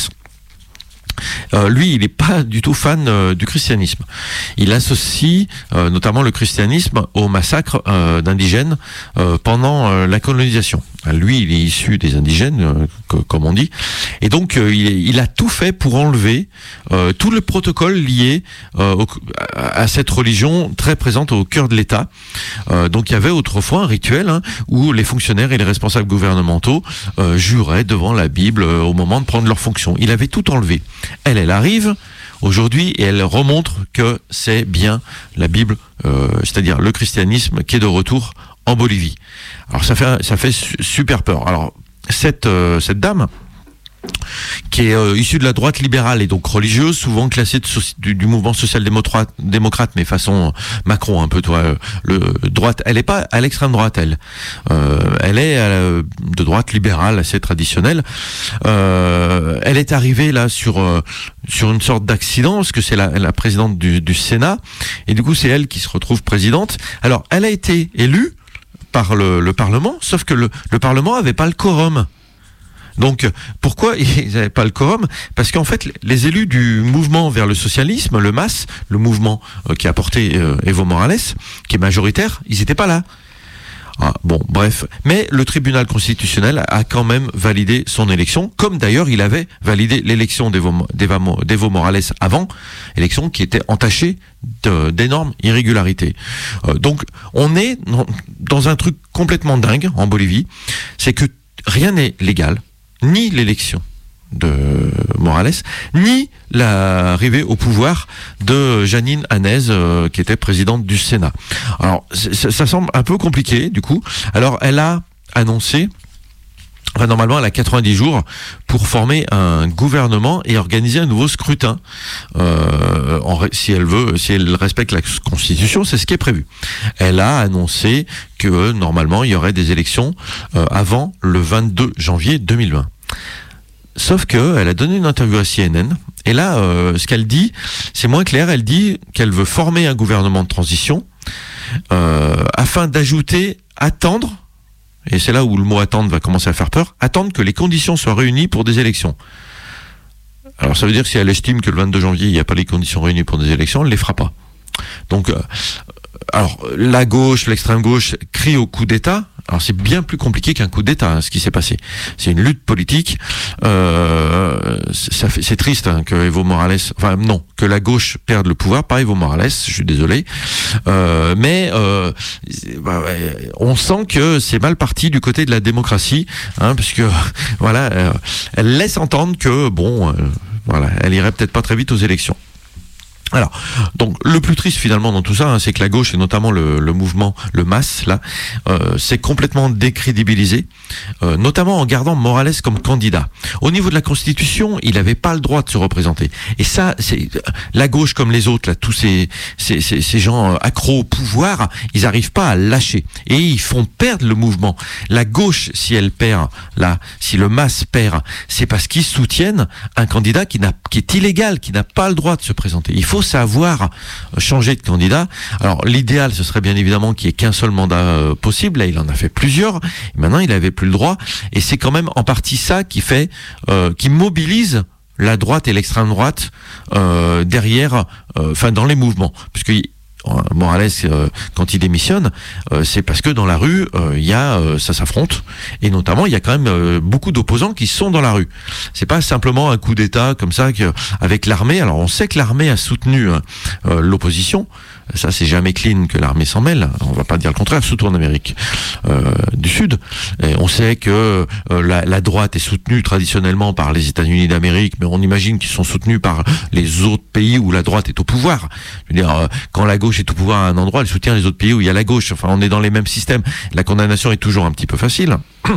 Euh, lui, il n'est pas du tout fan euh, du christianisme. Il associe euh, notamment le christianisme au massacre euh, d'indigènes euh, pendant euh, la colonisation. Lui, il est issu des indigènes, euh, que, comme on dit, et donc euh, il, il a tout fait pour enlever euh, tout le protocole lié euh, au, à, à cette religion très présente au cœur de l'État. Euh, donc il y avait autrefois un rituel hein, où les fonctionnaires et les responsables gouvernementaux euh, juraient devant la Bible euh, au moment de prendre leurs fonctions. Il avait tout enlevé. Elle, elle arrive aujourd'hui et elle remontre que c'est bien la Bible, euh, c'est-à-dire le christianisme qui est de retour en Bolivie. Alors ça fait ça fait super peur. Alors cette euh, cette dame qui est euh, issue de la droite libérale et donc religieuse, souvent classée de soci- du, du mouvement social-démocrate, démocrate, mais façon Macron un peu, toi, euh, le droite. Elle est pas à l'extrême droite, elle. Euh, elle est euh, de droite libérale, assez traditionnelle. Euh, elle est arrivée là sur euh, sur une sorte d'accident parce que c'est la, la présidente du, du Sénat et du coup c'est elle qui se retrouve présidente. Alors elle a été élue par le, le Parlement, sauf que le, le Parlement avait pas le quorum. Donc, pourquoi ils n'avaient pas le quorum ? Parce qu'en fait, les élus du mouvement vers le socialisme, le M A S, le mouvement euh, qui a porté euh, Evo Morales, qui est majoritaire, ils n'étaient pas là. Ah, bon, bref. Mais le tribunal constitutionnel a quand même validé son élection, comme d'ailleurs il avait validé l'élection d'Evo, d'Evo, d'Evo Morales avant, élection qui était entachée de, d'énormes irrégularités. Euh, donc, on est dans, dans un truc complètement dingue en Bolivie, c'est que rien n'est légal, ni l'élection de Morales, ni l'arrivée au pouvoir de Jeanine Hanez, euh, qui était présidente du Sénat. Alors, ça, ça semble un peu compliqué, du coup. Alors, elle a annoncé Enfin, normalement, elle a quatre-vingt-dix jours pour former un gouvernement et organiser un nouveau scrutin. Euh, en, si elle veut, si elle respecte la Constitution, c'est ce qui est prévu. Elle a annoncé que normalement, il y aurait des élections euh, avant le vingt-deux janvier deux mille vingt. Sauf que elle a donné une interview à C N N. Et là, euh, ce qu'elle dit, c'est moins clair. Elle dit qu'elle veut former un gouvernement de transition euh, afin d'ajouter, attendre. Et c'est là où le mot attendre va commencer à faire peur, attendre que les conditions soient réunies pour des élections. Alors ça veut dire que si elle estime que le vingt-deux janvier, il n'y a pas les conditions réunies pour des élections, elle ne les fera pas. Donc, euh, alors la gauche, l'extrême gauche crie au coup d'État. Alors c'est bien plus compliqué qu'un coup d'État, hein, ce qui s'est passé. C'est une lutte politique. Euh, ça fait, c'est triste hein, que Evo Morales, enfin non, que la gauche perde le pouvoir, pas Evo Morales. Je suis désolé, euh, mais euh, bah, on sent que c'est mal parti du côté de la démocratie, hein, parce que voilà, euh, elle laisse entendre que bon, euh, voilà, elle irait peut-être pas très vite aux élections. Alors, donc le plus triste finalement dans tout ça, hein, c'est que la gauche et notamment le, le mouvement, le M A S là, euh, s'est complètement décrédibilisé, euh, notamment en gardant Morales comme candidat. Au niveau de la Constitution, il n'avait pas le droit de se représenter. Et ça, c'est la gauche comme les autres là, tous ces ces, ces, ces gens accros au pouvoir, ils n'arrivent pas à lâcher et ils font perdre le mouvement. La gauche, si elle perd là, si le M A S perd, c'est parce qu'ils soutiennent un candidat qui n'a qui est illégal, qui n'a pas le droit de se présenter. Il faut savoir changer de candidat. Alors l'idéal, ce serait bien évidemment qu'il n'y ait qu'un seul mandat euh, possible. Là, il en a fait plusieurs. Et maintenant, il n'avait plus le droit. Et c'est quand même en partie ça qui fait, euh, qui mobilise la droite et l'extrême droite euh, derrière, enfin euh, dans les mouvements, puisque Morales, euh, quand il démissionne, euh, c'est parce que dans la rue, il euh, y a, euh, ça s'affronte, et notamment il y a quand même euh, beaucoup d'opposants qui sont dans la rue. C'est pas simplement un coup d'État comme ça que, avec l'armée. Alors on sait que l'armée a soutenu hein, euh, l'opposition. Ça, c'est jamais clean que l'armée s'en mêle. On va pas dire le contraire, surtout en Amérique euh, du Sud. Et on sait que euh, la, la droite est soutenue traditionnellement par les États-Unis d'Amérique, mais on imagine qu'ils sont soutenus par les autres pays où la droite est au pouvoir. Je veux dire, euh, quand la gauche est au pouvoir à un endroit, elle soutient les autres pays où il y a la gauche. Enfin, on est dans les mêmes systèmes. La condamnation est toujours un petit peu facile.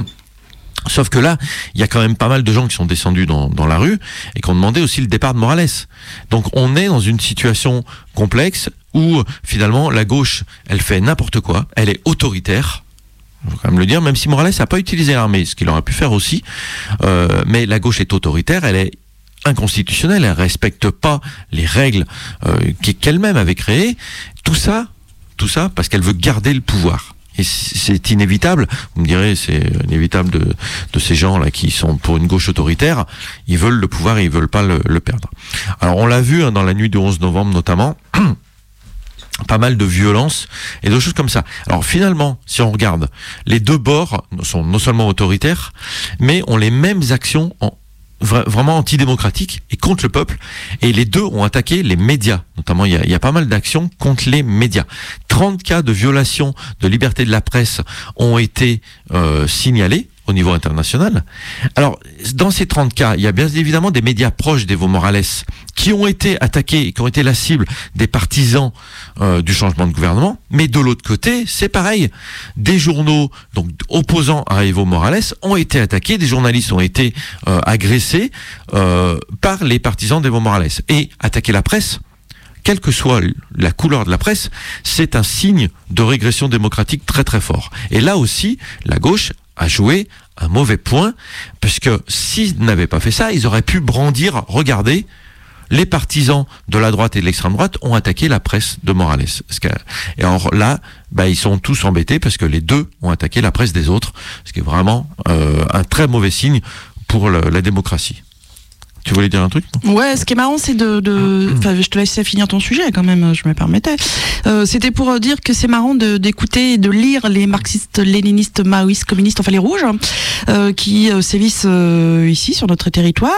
Sauf que là, il y a quand même pas mal de gens qui sont descendus dans, dans la rue et qui ont demandé aussi le départ de Morales. Donc on est dans une situation complexe où finalement la gauche, elle fait n'importe quoi, elle est autoritaire. Il faut quand même le dire, même si Morales n'a pas utilisé l'armée, ce qu'il aurait pu faire aussi. Euh, mais la gauche est autoritaire, elle est inconstitutionnelle, elle respecte pas les règles euh, qu'elle-même avait créées. Tout ça, tout ça parce qu'elle veut garder le pouvoir. Et c'est inévitable, vous me direz, c'est inévitable de, de ces gens-là qui sont pour une gauche autoritaire, ils veulent le pouvoir et ils veulent pas le, le perdre. Alors on l'a vu hein, dans la nuit du onze novembre notamment, pas mal de violence et de choses comme ça. Alors finalement, si on regarde, les deux bords sont non seulement autoritaires, mais ont les mêmes actions en vraiment antidémocratique et contre le peuple, et les deux ont attaqué les médias. Notamment, il y a, il y a pas mal d'actions contre les médias. trente cas de violation de liberté de la presse ont été euh, signalés au niveau international. Alors, dans ces trente cas, il y a bien évidemment des médias proches d'Evo Morales qui ont été attaqués et qui ont été la cible des partisans euh, du changement de gouvernement. Mais de l'autre côté, c'est pareil. Des journaux donc opposants à Evo Morales ont été attaqués, des journalistes ont été euh, agressés euh, par les partisans d'Evo Morales. Et attaquer la presse, quelle que soit la couleur de la presse, c'est un signe de régression démocratique très très fort. Et là aussi, la gauche a joué un mauvais point, parce que s'ils n'avaient pas fait ça, ils auraient pu brandir, regardez, les partisans de la droite et de l'extrême droite ont attaqué la presse de Morales. Et alors là, bah, ils sont tous embêtés parce que les deux ont attaqué la presse des autres, ce qui est vraiment euh, un très mauvais signe pour le, la démocratie. Tu voulais dire un truc? Ouais, ce qui est marrant, c'est de, de, enfin, je te laissais finir ton sujet quand même, je me permettais. Euh, c'était pour dire que c'est marrant de, d'écouter et de lire les marxistes, léninistes, maoïstes, communistes, enfin les rouges, euh, qui euh, sévissent euh, ici sur notre territoire.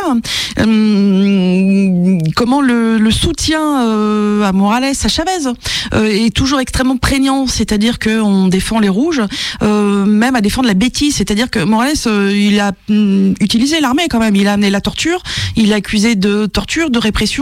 Euh, comment le, le soutien euh, à Morales, à Chavez, euh, est toujours extrêmement prégnant, c'est-à-dire que on défend les rouges, euh, même à défendre la bêtise, c'est-à-dire que Morales, euh, il a mm, utilisé l'armée quand même, il a amené la torture. Il est accusé de torture, de répression,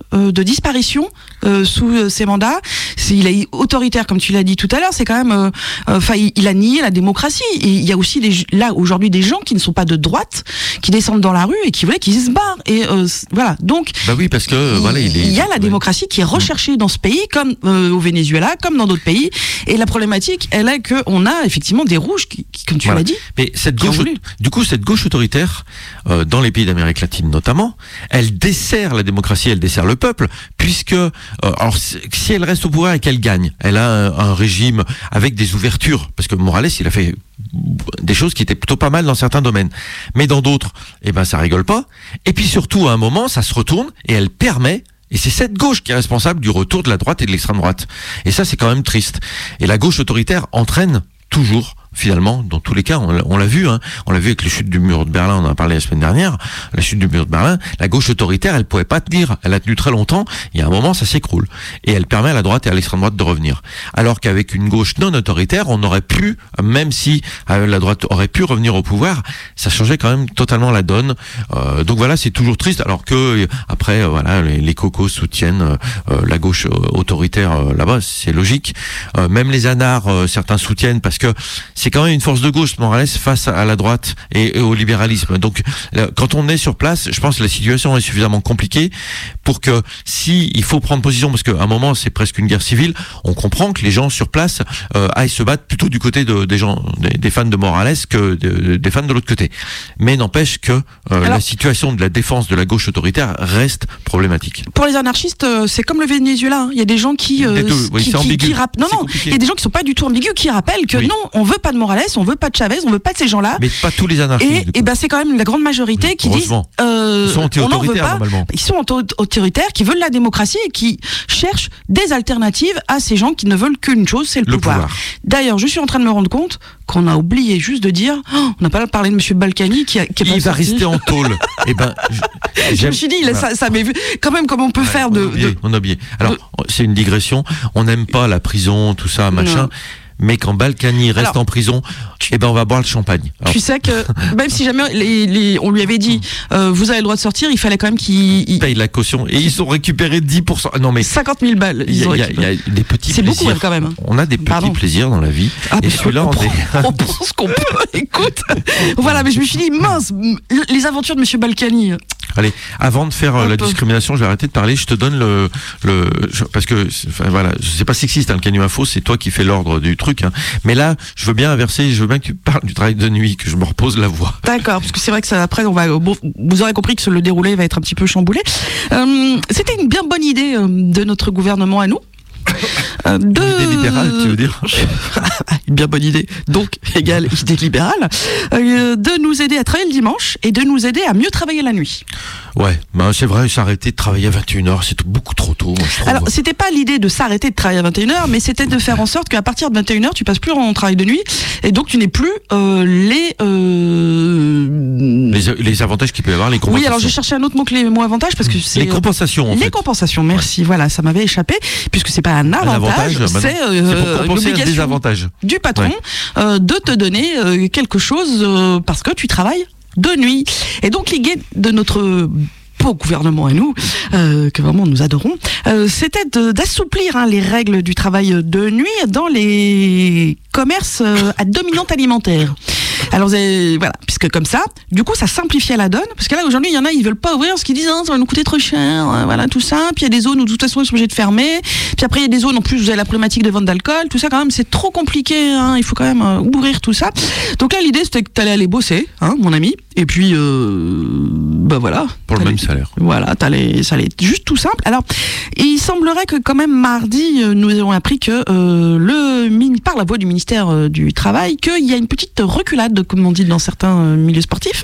euh, de disparition euh, sous euh, ses mandats. C'est, il est autoritaire, comme tu l'as dit tout à l'heure. C'est quand même, enfin, euh, euh, il, il a nié la démocratie. Et il y a aussi des, là aujourd'hui des gens qui ne sont pas de droite, qui descendent dans la rue et qui voulaient qu'ils se barrent. Et euh, voilà. Donc, bah oui, parce que euh, il, voilà, il, est, il y a la ouais. démocratie qui est recherchée dans ce pays, comme euh, au Venezuela, comme dans d'autres pays. Et la problématique, elle est que on a effectivement des rouges qui, qui comme tu voilà. l'as dit. Mais cette gauche, du coup, cette gauche autoritaire, euh, dans les pays d'Amérique latine notamment, elle dessert la démocratie, elle dessert le peuple, puisque euh, alors si elle reste au pouvoir et qu'elle gagne, elle a un, un régime avec des ouvertures, parce que Morales, il a fait des choses qui étaient plutôt pas mal dans certains domaines, mais dans d'autres, eh ben ça rigole pas. Et puis surtout, à un moment, ça se retourne et elle permet. Et c'est cette gauche qui est responsable du retour de la droite et de l'extrême droite. Et ça, c'est quand même triste. Et la gauche autoritaire entraîne toujours, finalement, dans tous les cas, on l'a, on l'a vu, hein, on l'a vu avec la chute du mur de Berlin, on en a parlé la semaine dernière, la chute du mur de Berlin, la gauche autoritaire, elle pouvait pas tenir, elle a tenu très longtemps, il y a un moment, ça s'écroule. Et elle permet à la droite et à l'extrême droite de revenir. Alors qu'avec une gauche non autoritaire, on aurait pu, même si euh, la droite aurait pu revenir au pouvoir, ça changeait quand même totalement la donne. Euh, donc voilà, c'est toujours triste, alors que, après, euh, voilà, les, les cocos soutiennent euh, la gauche autoritaire euh, là-bas, c'est logique. Euh, même les anards, euh, certains soutiennent, parce que c'est quand même une force de gauche, Morales, face à la droite et, et au libéralisme. Donc, là, quand on est sur place, je pense que la situation est suffisamment compliquée pour que, si il faut prendre position, parce qu'à un moment, c'est presque une guerre civile, on comprend que les gens sur place euh, aillent se battre plutôt du côté de, des gens, des, des fans de Morales que de, des fans de l'autre côté. Mais n'empêche que euh, Alors, la situation de la défense de la gauche autoritaire reste problématique. Pour les anarchistes, euh, c'est comme le Venezuela. Hein. Il y a des gens qui, euh, deux, oui, qui, qui, qui rappellent. Non, non. Il y a des gens qui sont pas du tout ambigus, qui rappellent que oui. non, on veut pas de Morales, on veut pas de Chavez, on veut pas de ces gens-là. Mais pas tous les anarchistes. Et, et ben c'est quand même la grande majorité oui, qui disent euh, ils sont anti-autoritaires normalement. Ils sont autoritaires, qui veulent la démocratie et qui cherchent des alternatives à ces gens qui ne veulent qu'une chose, c'est le, le pouvoir. pouvoir. D'ailleurs, je suis en train de me rendre compte qu'on a oublié juste de dire, oh, on n'a pas parlé de Monsieur Balkany qui, a, qui est il pas va rester en tôle. Et ben, je, je me suis dit, voilà. ça, ça m'est vu. Quand même, comment on peut ouais, faire de, on a oublié, de... On a oublié. Alors, de... c'est une digression. On n'aime pas la prison, tout ça, machin. Non. Mais quand Balkany reste Alors, en prison, tu, eh ben on va boire le champagne. Alors. Tu sais que même si jamais les, les, on lui avait dit euh, vous avez le droit de sortir, il fallait quand même qu'il il... paye la caution et ils ont récupéré dix pour cent. Non mais cinquante mille balles. Il y, y, y a des petits C'est plaisirs. Beaucoup quand même. On a des petits Pardon. plaisirs dans la vie. Ah, et celui-là on, on, est... on pense qu'on peut. Écoute, voilà. Mais je me suis dit mince, les aventures de Monsieur Balkany. Allez, avant de faire euh, la discrimination, je vais arrêter de parler. Je te donne le, le je, parce que, enfin, voilà, c'est pas sexiste, hein, le Canu Info, c'est toi qui fais l'ordre du truc. Hein. Mais là, je veux bien inverser. Je veux bien que tu parles du travail de nuit, que je me repose la voix. D'accord, parce que c'est vrai que ça, après, on va. Bon, vous aurez compris que le déroulé va être un petit peu chamboulé. Euh, c'était une bien bonne idée euh, de notre gouvernement à nous. Euh, de... Une idée libérale, tu veux dire? Une bien bonne idée, donc égale idée libérale, euh, de nous aider à travailler le dimanche et de nous aider à mieux travailler la nuit. Ouais, ben c'est vrai, s'arrêter de travailler à vingt et une heures, c'est beaucoup trop tôt, moi, je trouve. Alors, c'était pas l'idée de s'arrêter de travailler à vingt et une heures, mais c'était de faire en sorte qu'à partir de vingt et une heures, tu passes plus en travail de nuit, et donc tu n'aies plus euh, les, euh... les les avantages qu'il peut y avoir, les compensations. Oui, alors j'ai cherché un autre mot-clé, mot avantage, parce que c'est... Les compensations, en Les fait. compensations, merci, ouais. Voilà, ça m'avait échappé, puisque c'est pas un avantage, un c'est euh, l'obligation du patron ouais. euh, de te donner euh, quelque chose euh, parce que tu travailles de nuit. Et donc l'idée de notre beau gouvernement à nous, euh, que vraiment nous adorons, euh, c'était de, d'assouplir hein, les règles du travail de nuit dans les commerces euh, à dominante alimentaire. Alors euh, voilà, puisque comme ça, du coup, ça simplifiait la donne, parce que là aujourd'hui, il y en a, ils veulent pas ouvrir, parce qu'ils disent ah, ça va nous coûter trop cher, euh, voilà tout ça. Puis il y a des zones où de toute façon ils sont obligés de fermer. Puis après il y a des zones en plus vous avez la problématique de vente d'alcool, tout ça quand même c'est trop compliqué. Hein, il faut quand même euh, ouvrir tout ça. Donc là l'idée c'était que t'allais aller bosser, hein, mon ami, et puis euh, bah voilà. Pour le même salaire. Voilà, t'allais, ça allait juste tout simple. Alors il semblerait que quand même mardi euh, nous avons appris que euh, le par la voix du ministère euh, du Travail qu'il y a une petite reculade, comme on dit dans certains euh, milieux sportifs,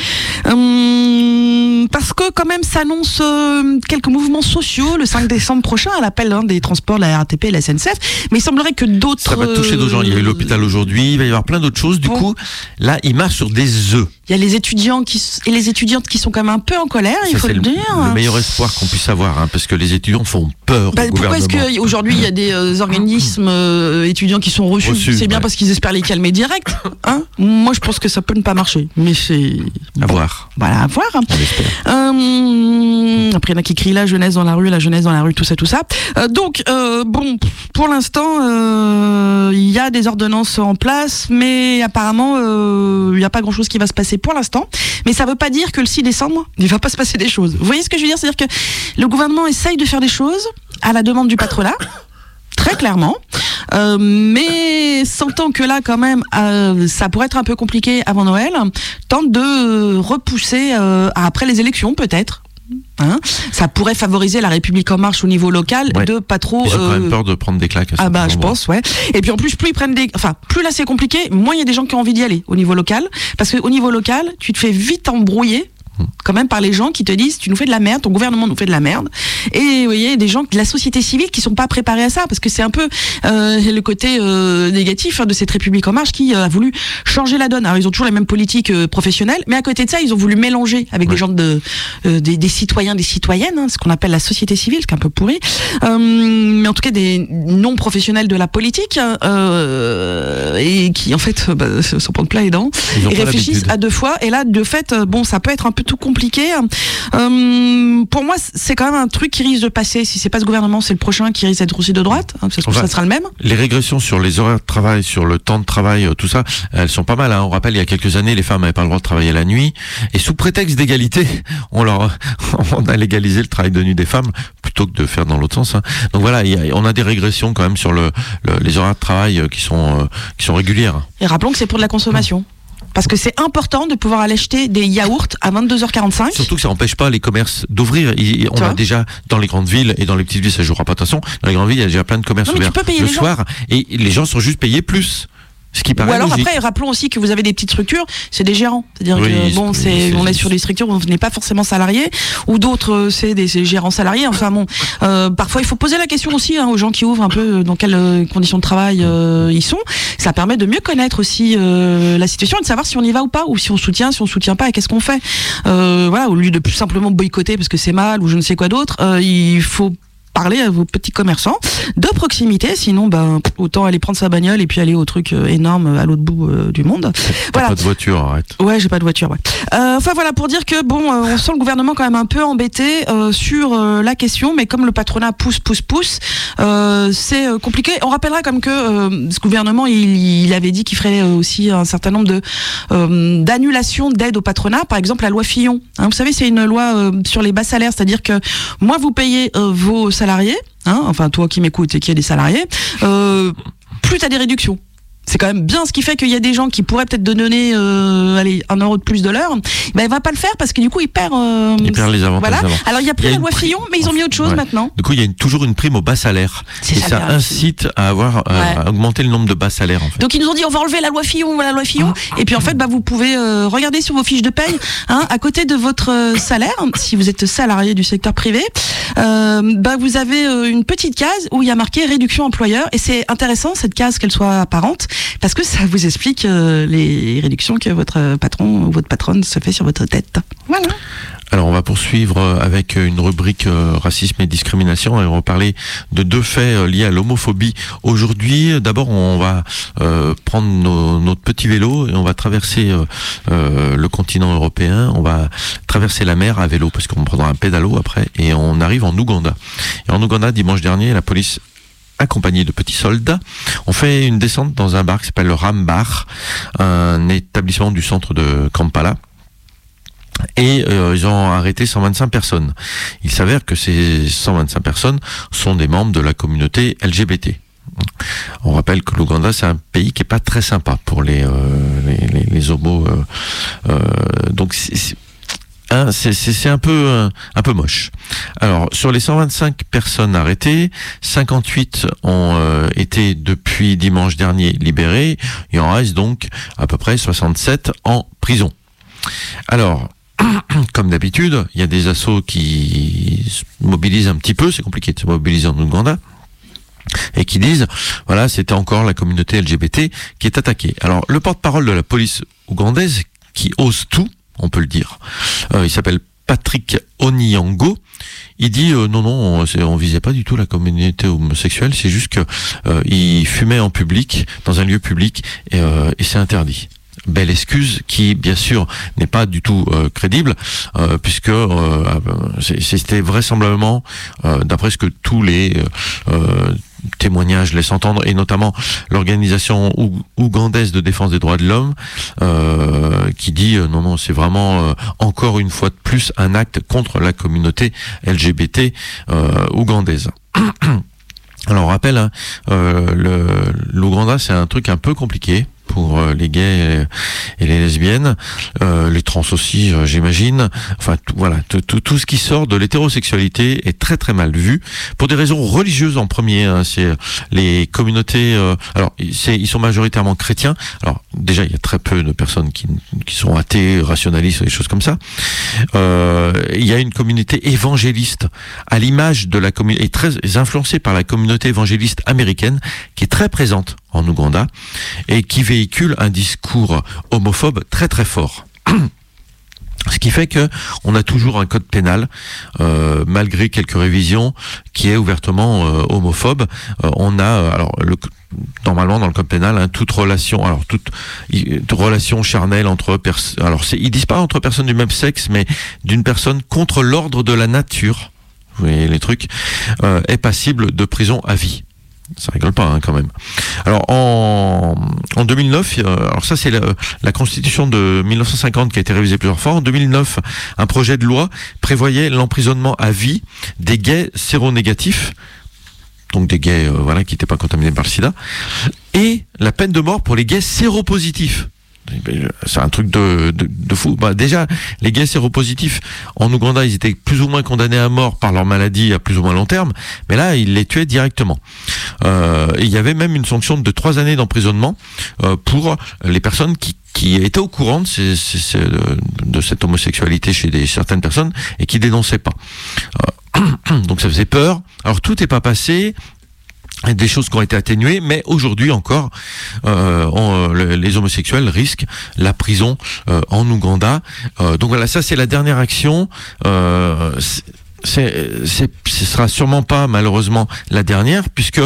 euh, parce que quand même s'annoncent euh, quelques mouvements sociaux le cinq décembre prochain à l'appel hein, des transports, la R A T P, la S N C F, mais il semblerait que d'autres... Ça va toucher d'autres gens, il y a eu l'hôpital aujourd'hui, il va y avoir plein d'autres choses, du bon. coup, là, il marche sur des œufs. Il y a les étudiants qui, et les étudiantes qui sont quand même un peu en colère, ça, il faut le, le dire. Le meilleur espoir qu'on puisse avoir, hein, parce que les étudiants font peur bah, au pourquoi gouvernement. est-ce qu'aujourd'hui il y a des euh, organismes euh, étudiants qui sont reçus, reçus C'est bien ouais. parce qu'ils espèrent les calmer direct. Hein Moi je pense que ça peut ne pas marcher, mais c'est... À bon. voir. Voilà, à voir. Euh, après, il y en a qui crient la jeunesse dans la rue, la jeunesse dans la rue, tout ça, tout ça. Euh, donc, euh, bon, pour l'instant, euh, il y a des ordonnances en place, mais apparemment, euh, il n'y a pas grand-chose qui va se passer pour l'instant. Mais ça ne veut pas dire que le six décembre, il ne va pas se passer des choses. Vous voyez ce que je veux dire ? C'est-à-dire que le gouvernement essaye de faire des choses à la demande du patronat, très clairement. Euh, mais sentant que là, quand même, euh, ça pourrait être un peu compliqué avant Noël, tente de repousser euh, après les élections, peut-être. Hein, ça pourrait favoriser la République en marche au niveau local, ouais. de pas trop. Ils ont euh... quand même peur de prendre des claques. À ah bah je pense, ouais. Et puis en plus, plus ils prennent des, enfin, plus là c'est compliqué, moins il y a des gens qui ont envie d'y aller au niveau local, parce que au niveau local, tu te fais vite embrouiller. Quand même par les gens qui te disent tu nous fais de la merde, ton gouvernement nous fait de la merde, et vous voyez des gens de la société civile qui sont pas préparés à ça, parce que c'est un peu euh, le côté euh, négatif hein, de cette République en marche qui euh, a voulu changer la donne. Alors ils ont toujours la même politique euh, professionnelle, mais à côté de ça ils ont voulu mélanger avec ouais. des gens de euh, des, des citoyens, des citoyennes, hein, ce qu'on appelle la société civile, ce qui est un peu pourri, euh, mais en tout cas des non professionnels de la politique euh, et qui en fait bah, s'en prennent plein les dents et réfléchissent à deux fois. Et là de fait euh, bon ça peut être un peu tout compliqué. Euh, pour moi, c'est quand même un truc qui risque de passer. Si c'est pas ce gouvernement, c'est le prochain qui risque d'être aussi de droite. Hein, parce que enfin, ça sera le même. Les régressions sur les horaires de travail, sur le temps de travail, tout ça, elles sont pas mal. Hein. On rappelle, il y a quelques années, les femmes n'avaient pas le droit de travailler la nuit, et sous prétexte d'égalité, on leur, on a légalisé le travail de nuit des femmes plutôt que de faire dans l'autre sens. Hein. Donc voilà, il y a, on a des régressions quand même sur le, le les horaires de travail qui sont, euh, qui sont régulières. Et rappelons que c'est pour de la consommation. Parce que c'est important de pouvoir aller acheter des yaourts à vingt-deux heures quarante-cinq. Surtout que ça n'empêche pas les commerces d'ouvrir. On a déjà, dans les grandes villes et dans les petites villes, ça ne jouera pas de toute façon, dans les grandes villes, il y a déjà plein de commerces non, ouverts le soir. Et les gens sont juste payés plus. Ce qui paraît Ou alors logique. Après, rappelons aussi que vous avez des petites structures, c'est des gérants. C'est-à-dire oui, que bon, c'est, on est sur des structures où on n'est pas forcément salarié, ou d'autres c'est des c'est gérants salariés. Enfin bon, euh, parfois il faut poser la question aussi hein, aux gens qui ouvrent un peu dans quelles conditions de travail euh, ils sont. Ça permet de mieux connaître aussi euh, la situation et de savoir si on y va ou pas, ou si on soutient, si on soutient pas, et qu'est-ce qu'on fait. Euh, voilà, au lieu de plus simplement boycotter parce que c'est mal ou je ne sais quoi d'autre, euh, il faut parler à vos petits commerçants de proximité, sinon ben autant aller prendre sa bagnole et puis aller au truc euh, énorme à l'autre bout euh, du monde. T'as voilà. Pas de voiture, arrête. Ouais, j'ai pas de voiture. Ouais. Euh, enfin voilà pour dire que bon, euh, on sent le gouvernement quand même un peu embêté euh, sur euh, la question, mais comme le patronat pousse, pousse, pousse, euh, c'est euh, compliqué. On rappellera comme que euh, ce gouvernement, il, il avait dit qu'il ferait euh, aussi un certain nombre de euh, d'annulations d'aide au patronat, par exemple la loi Fillon. Hein, vous savez, c'est une loi euh, sur les bas salaires, c'est-à-dire que moins vous payez euh, vos salariés, hein, enfin toi qui m'écoutes et qui a des salariés, euh, plus t'as des réductions. C'est quand même bien, ce qui fait qu'il y a des gens qui pourraient peut-être donner euh, allez, un euro de plus de l'heure, ben il va pas le faire parce que du coup il perd. Euh, il perd les avantages. Voilà. Avant. Alors il y a plus il y a la loi Fillon, mais ils ont mis autre chose ouais. maintenant. Du coup il y a une, toujours une prime au bas salaire c'est et ça, ça incite à avoir euh, ouais. à augmenter le nombre de bas salaires. En fait. Donc ils nous ont dit on va enlever la loi Fillon, la loi Fillon, et puis en fait bah vous pouvez euh, regarder sur vos fiches de paye, hein, à côté de votre euh, salaire, si vous êtes salarié du secteur privé, euh, bah vous avez euh, une petite case où il y a marqué réduction employeur, et c'est intéressant cette case qu'elle soit apparente parce que ça vous explique euh, les réductions que votre patron ou votre patronne se fait sur votre tête. Voilà. Alors on va poursuivre avec une rubrique euh, racisme et discrimination et on va parler de deux faits euh, liés à l'homophobie. Aujourd'hui, d'abord on va euh, prendre nos, notre petit vélo et on va traverser euh, euh, le continent européen, on va traverser la mer à vélo parce qu'on prendra un pédalo après et on arrive en Ouganda. Et en Ouganda, dimanche dernier, la police accompagné de petits soldats, on fait une descente dans un bar qui s'appelle le Rambar, un établissement du centre de Kampala. Et euh, ils ont arrêté cent vingt-cinq personnes. Il s'avère que ces cent vingt-cinq personnes sont des membres de la communauté L G B T. On rappelle que l'Ouganda, c'est un pays qui est pas très sympa pour les euh, les, les, les homos. Euh, euh, donc c'est, c'est Hein, c'est, c'est, c'est un peu un, un peu moche. Alors sur les cent vingt-cinq personnes arrêtées, cinquante-huit ont euh, été depuis dimanche dernier libérées. Il en reste donc à peu près soixante-sept en prison. Alors comme d'habitude, il y a des assos qui se mobilisent un petit peu. C'est compliqué de se mobiliser en Ouganda. Et qui disent, voilà, c'était encore la communauté L G B T qui est attaquée. Alors le porte-parole de la police ougandaise qui ose tout, on peut le dire. Euh, il s'appelle Patrick Onyango. Il dit euh, non non, on, on visait pas du tout la communauté homosexuelle, c'est juste que euh, il fumait en public, dans un lieu public, et, euh, et c'est interdit. belle excuse qui, bien sûr, n'est pas du tout euh, crédible, euh, puisque euh, c'était vraisemblablement, euh, d'après ce que tous les euh, témoignages laissent entendre, et notamment l'organisation ou- ougandaise de défense des droits de l'homme, euh, qui dit euh, non, non, c'est vraiment euh, encore une fois de plus un acte contre la communauté L G B T euh, ougandaise. Alors on rappelle, hein, euh, le, l'Ouganda, c'est un truc un peu compliqué pour euh, les gays et, et les lesbiennes, euh, les trans aussi, euh, j'imagine. Enfin, tout, voilà, tout, tout, tout ce qui sort de l'hétérosexualité est très très mal vu pour des raisons religieuses en premier. Hein, c'est les communautés. Euh, alors, c'est, ils sont majoritairement chrétiens. Alors, déjà, il y a très peu de personnes qui, qui sont athées, rationalistes, des choses comme ça. Euh, il y a une communauté évangéliste à l'image de la communauté, et très influencée par la communauté évangéliste américaine, qui est très présente en Ouganda et qui véhicule un discours homophobe très très fort. Ce qui fait que on a toujours un code pénal, euh, malgré quelques révisions, qui est ouvertement euh, homophobe. Euh, on a euh, alors le, normalement dans le code pénal, hein, toute relation, alors toute, toute relation charnelle entre personnes, alors c'est, ils disent pas entre personnes du même sexe, mais d'une personne contre l'ordre de la nature, vous voyez les trucs, euh, est passible de prison à vie. Ça rigole pas, hein, quand même. Alors en, en deux mille neuf, euh, alors ça c'est la, la constitution de mille neuf cent cinquante qui a été révisée plusieurs fois. En deux mille neuf, un projet de loi prévoyait l'emprisonnement à vie des gays séronégatifs, donc des gays euh, voilà qui n'étaient pas contaminés par le sida, et la peine de mort pour les gays séropositifs. C'est un truc de, de, de fou. Bah, déjà, les gays séropositifs, en Ouganda, ils étaient plus ou moins condamnés à mort par leur maladie à plus ou moins long terme, mais là, ils les tuaient directement. Euh, et il y avait même une sanction de trois années d'emprisonnement euh, pour les personnes qui, qui étaient au courant de, ces, ces, de, de cette homosexualité chez des, certaines personnes et qui dénonçaient pas. Euh, donc ça faisait peur. Alors tout n'est pas passé. Des choses qui ont été atténuées, mais aujourd'hui encore, euh, on, le, les homosexuels risquent la prison euh, en Ouganda. Euh, donc voilà, ça c'est la dernière action. Euh, c'est, c'est, ce sera sûrement pas malheureusement la dernière, puisque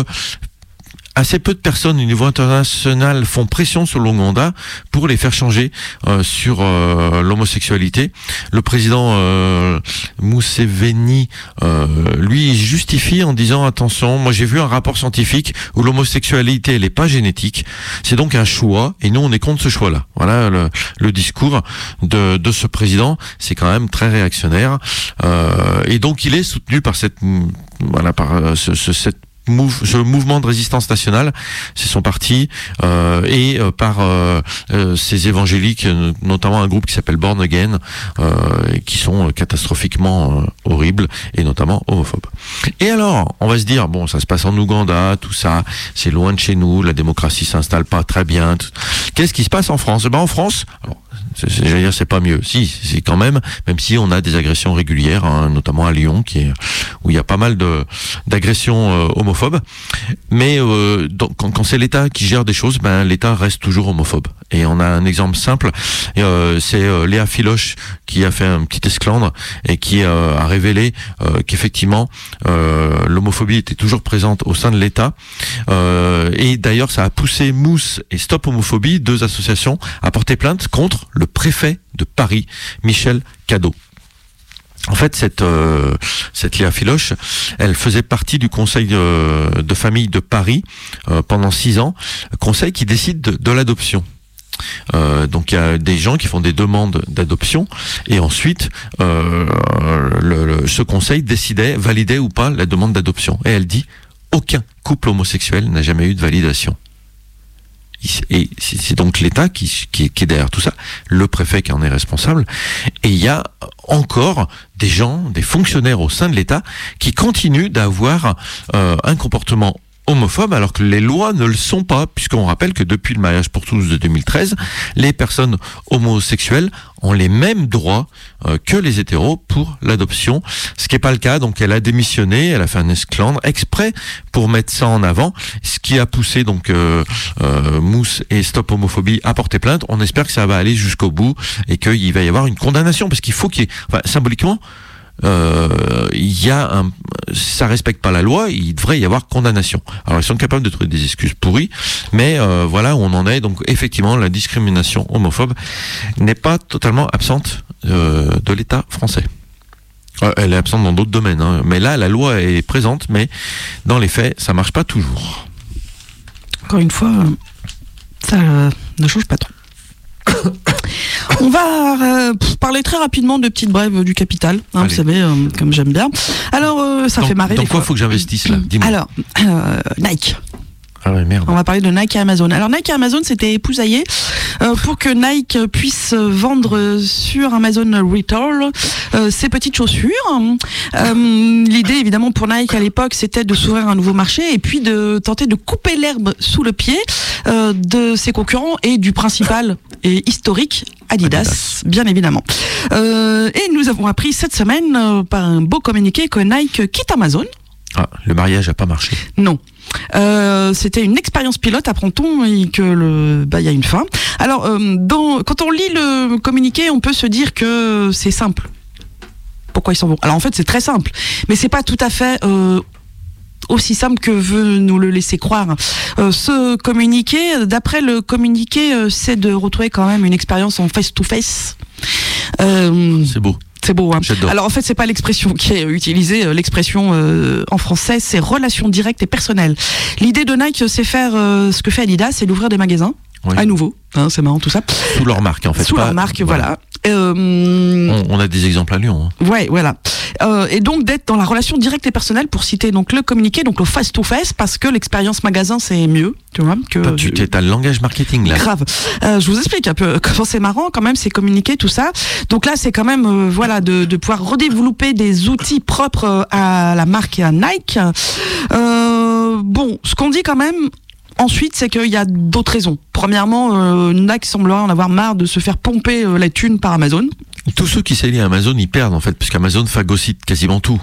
assez peu de personnes au niveau international font pression sur l'Ouganda pour les faire changer euh, sur euh, l'homosexualité. Le président euh, Museveni, euh, lui, justifie en disant attention, moi j'ai vu un rapport scientifique où l'homosexualité elle est pas génétique, c'est donc un choix et nous on est contre ce choix-là. Voilà le, le discours de, de ce président, c'est quand même très réactionnaire euh, et donc il est soutenu par cette voilà par ce, ce cette Mouve, ce mouvement de résistance nationale, c'est son parti, euh, et euh, par euh, euh, ces évangéliques, notamment un groupe qui s'appelle Born Again, euh, qui sont euh, catastrophiquement euh, horribles, et notamment homophobes. Et alors, on va se dire, bon, ça se passe en Ouganda, tout ça, c'est loin de chez nous, la démocratie s'installe pas très bien. Tout... Qu'est-ce qui se passe en France ? Ben, en France, alors, c'est, c'est, j'allais dire, c'est pas mieux. Si, c'est quand même, même si on a des agressions régulières, hein, notamment à Lyon, qui est, où il y a pas mal de, d'agressions euh, homophobes. Mais euh, donc, quand, quand c'est l'État qui gère des choses, ben l'État reste toujours homophobe. Et on a un exemple simple, euh, c'est euh, Léa Filoche qui a fait un petit esclandre et qui euh, a révélé euh, qu'effectivement euh, l'homophobie était toujours présente au sein de l'État. Euh, et d'ailleurs, ça a poussé Mousse et Stop Homophobie, deux associations, à porter plainte contre le préfet de Paris, Michel Cadot. En fait, cette euh, cette Léa Filoche, elle faisait partie du conseil de, de famille de Paris euh, pendant six ans, conseil qui décide de, de l'adoption. Euh, donc il y a des gens qui font des demandes d'adoption et ensuite euh, le, le, ce conseil décidait, validait ou pas la demande d'adoption. Et elle dit aucun couple homosexuel n'a jamais eu de validation. Et c'est donc l'État qui, qui, qui est derrière tout ça, le préfet qui en est responsable. Et il y a encore des gens, des fonctionnaires au sein de l'État qui continuent d'avoir euh, un comportement homophobe alors que les lois ne le sont pas, puisqu'on rappelle que depuis le mariage pour tous de deux mille treize, les personnes homosexuelles ont les mêmes droits euh, que les hétéros pour l'adoption, ce qui n'est pas le cas. Donc elle a démissionné, elle a fait un esclandre exprès pour mettre ça en avant, ce qui a poussé donc euh, euh, Mousse et Stop Homophobie à porter plainte. On espère que ça va aller jusqu'au bout et qu'il va y avoir une condamnation, parce qu'il faut qu'il y ait, enfin, symboliquement, euh, il y a un, ça respecte pas la loi, il devrait y avoir condamnation. Alors ils sont capables de trouver des excuses pourries, mais euh, voilà où on en est. Donc effectivement, la discrimination homophobe n'est pas totalement absente euh, de l'État français. Euh, elle est absente dans d'autres domaines, hein. Mais là, la loi est présente, mais dans les faits, ça marche pas toujours. Encore une fois, ça euh, ne change pas trop. On va euh, parler très rapidement de petites brèves du Capital, hein, vous savez, euh, comme j'aime bien. Alors, euh, ça dans, fait marrer. Dans des quoi fois. faut que j'investisse là? Dis-moi. Alors, euh, Nike. Ah ouais, merde. On va parler de Nike et Amazon. Alors Nike et Amazon s'étaient épousaillés euh, pour que Nike puisse vendre sur Amazon Retail euh, ses petites chaussures. Euh, l'idée évidemment pour Nike à l'époque c'était de s'ouvrir un nouveau marché et puis de tenter de couper l'herbe sous le pied euh, de ses concurrents et du principal et historique Adidas, Adidas. Bien évidemment. Euh, et nous avons appris cette semaine euh, par un beau communiqué que Nike quitte Amazon. Ah, le mariage a pas marché. Non. Euh, c'était une expérience pilote, apprend-on, et que le, bah, y a une fin. Alors, euh, dans, quand on lit le communiqué, on peut se dire que c'est simple. Pourquoi ils s'en vont? Alors en fait, c'est très simple, mais c'est pas tout à fait euh, aussi simple que veut nous le laisser croire. Euh, ce communiqué, d'après le communiqué, euh, c'est de retrouver quand même une expérience en face-to-face. Euh, c'est beau. C'est beau, hein. J'adore. Alors en fait, c'est pas l'expression qui est utilisée. L'expression euh, en français, c'est relations directes et personnelles. L'idée de Nike, c'est faire euh, ce que fait Adidas, c'est d'ouvrir des magasins. Oui. À nouveau, hein, c'est marrant tout ça. Sous leur marque en fait. Sous pas, leur marque, voilà. voilà. Euh, on, on a des exemples à Lyon. Hein. Ouais, voilà. Euh, et donc d'être dans la relation directe et personnelle pour citer donc le communiqué, donc le face to face, parce que l'expérience magasin c'est mieux, tu vois. Que bah, tu as le langage marketing là. Grave. Euh, je vous explique un peu comment c'est marrant quand même, c'est communiqué tout ça. Donc là c'est quand même euh, voilà de, de pouvoir redévelopper des outils propres à la marque et à Nike. Euh, bon, ce qu'on dit quand même. Ensuite, c'est qu'il y a d'autres raisons. Premièrement, euh, Nike semblerait en avoir marre de se faire pomper euh, la thune par Amazon. Tous ceux qui s'allient à Amazon, ils perdent en fait, parce qu'Amazon phagocyte quasiment tout.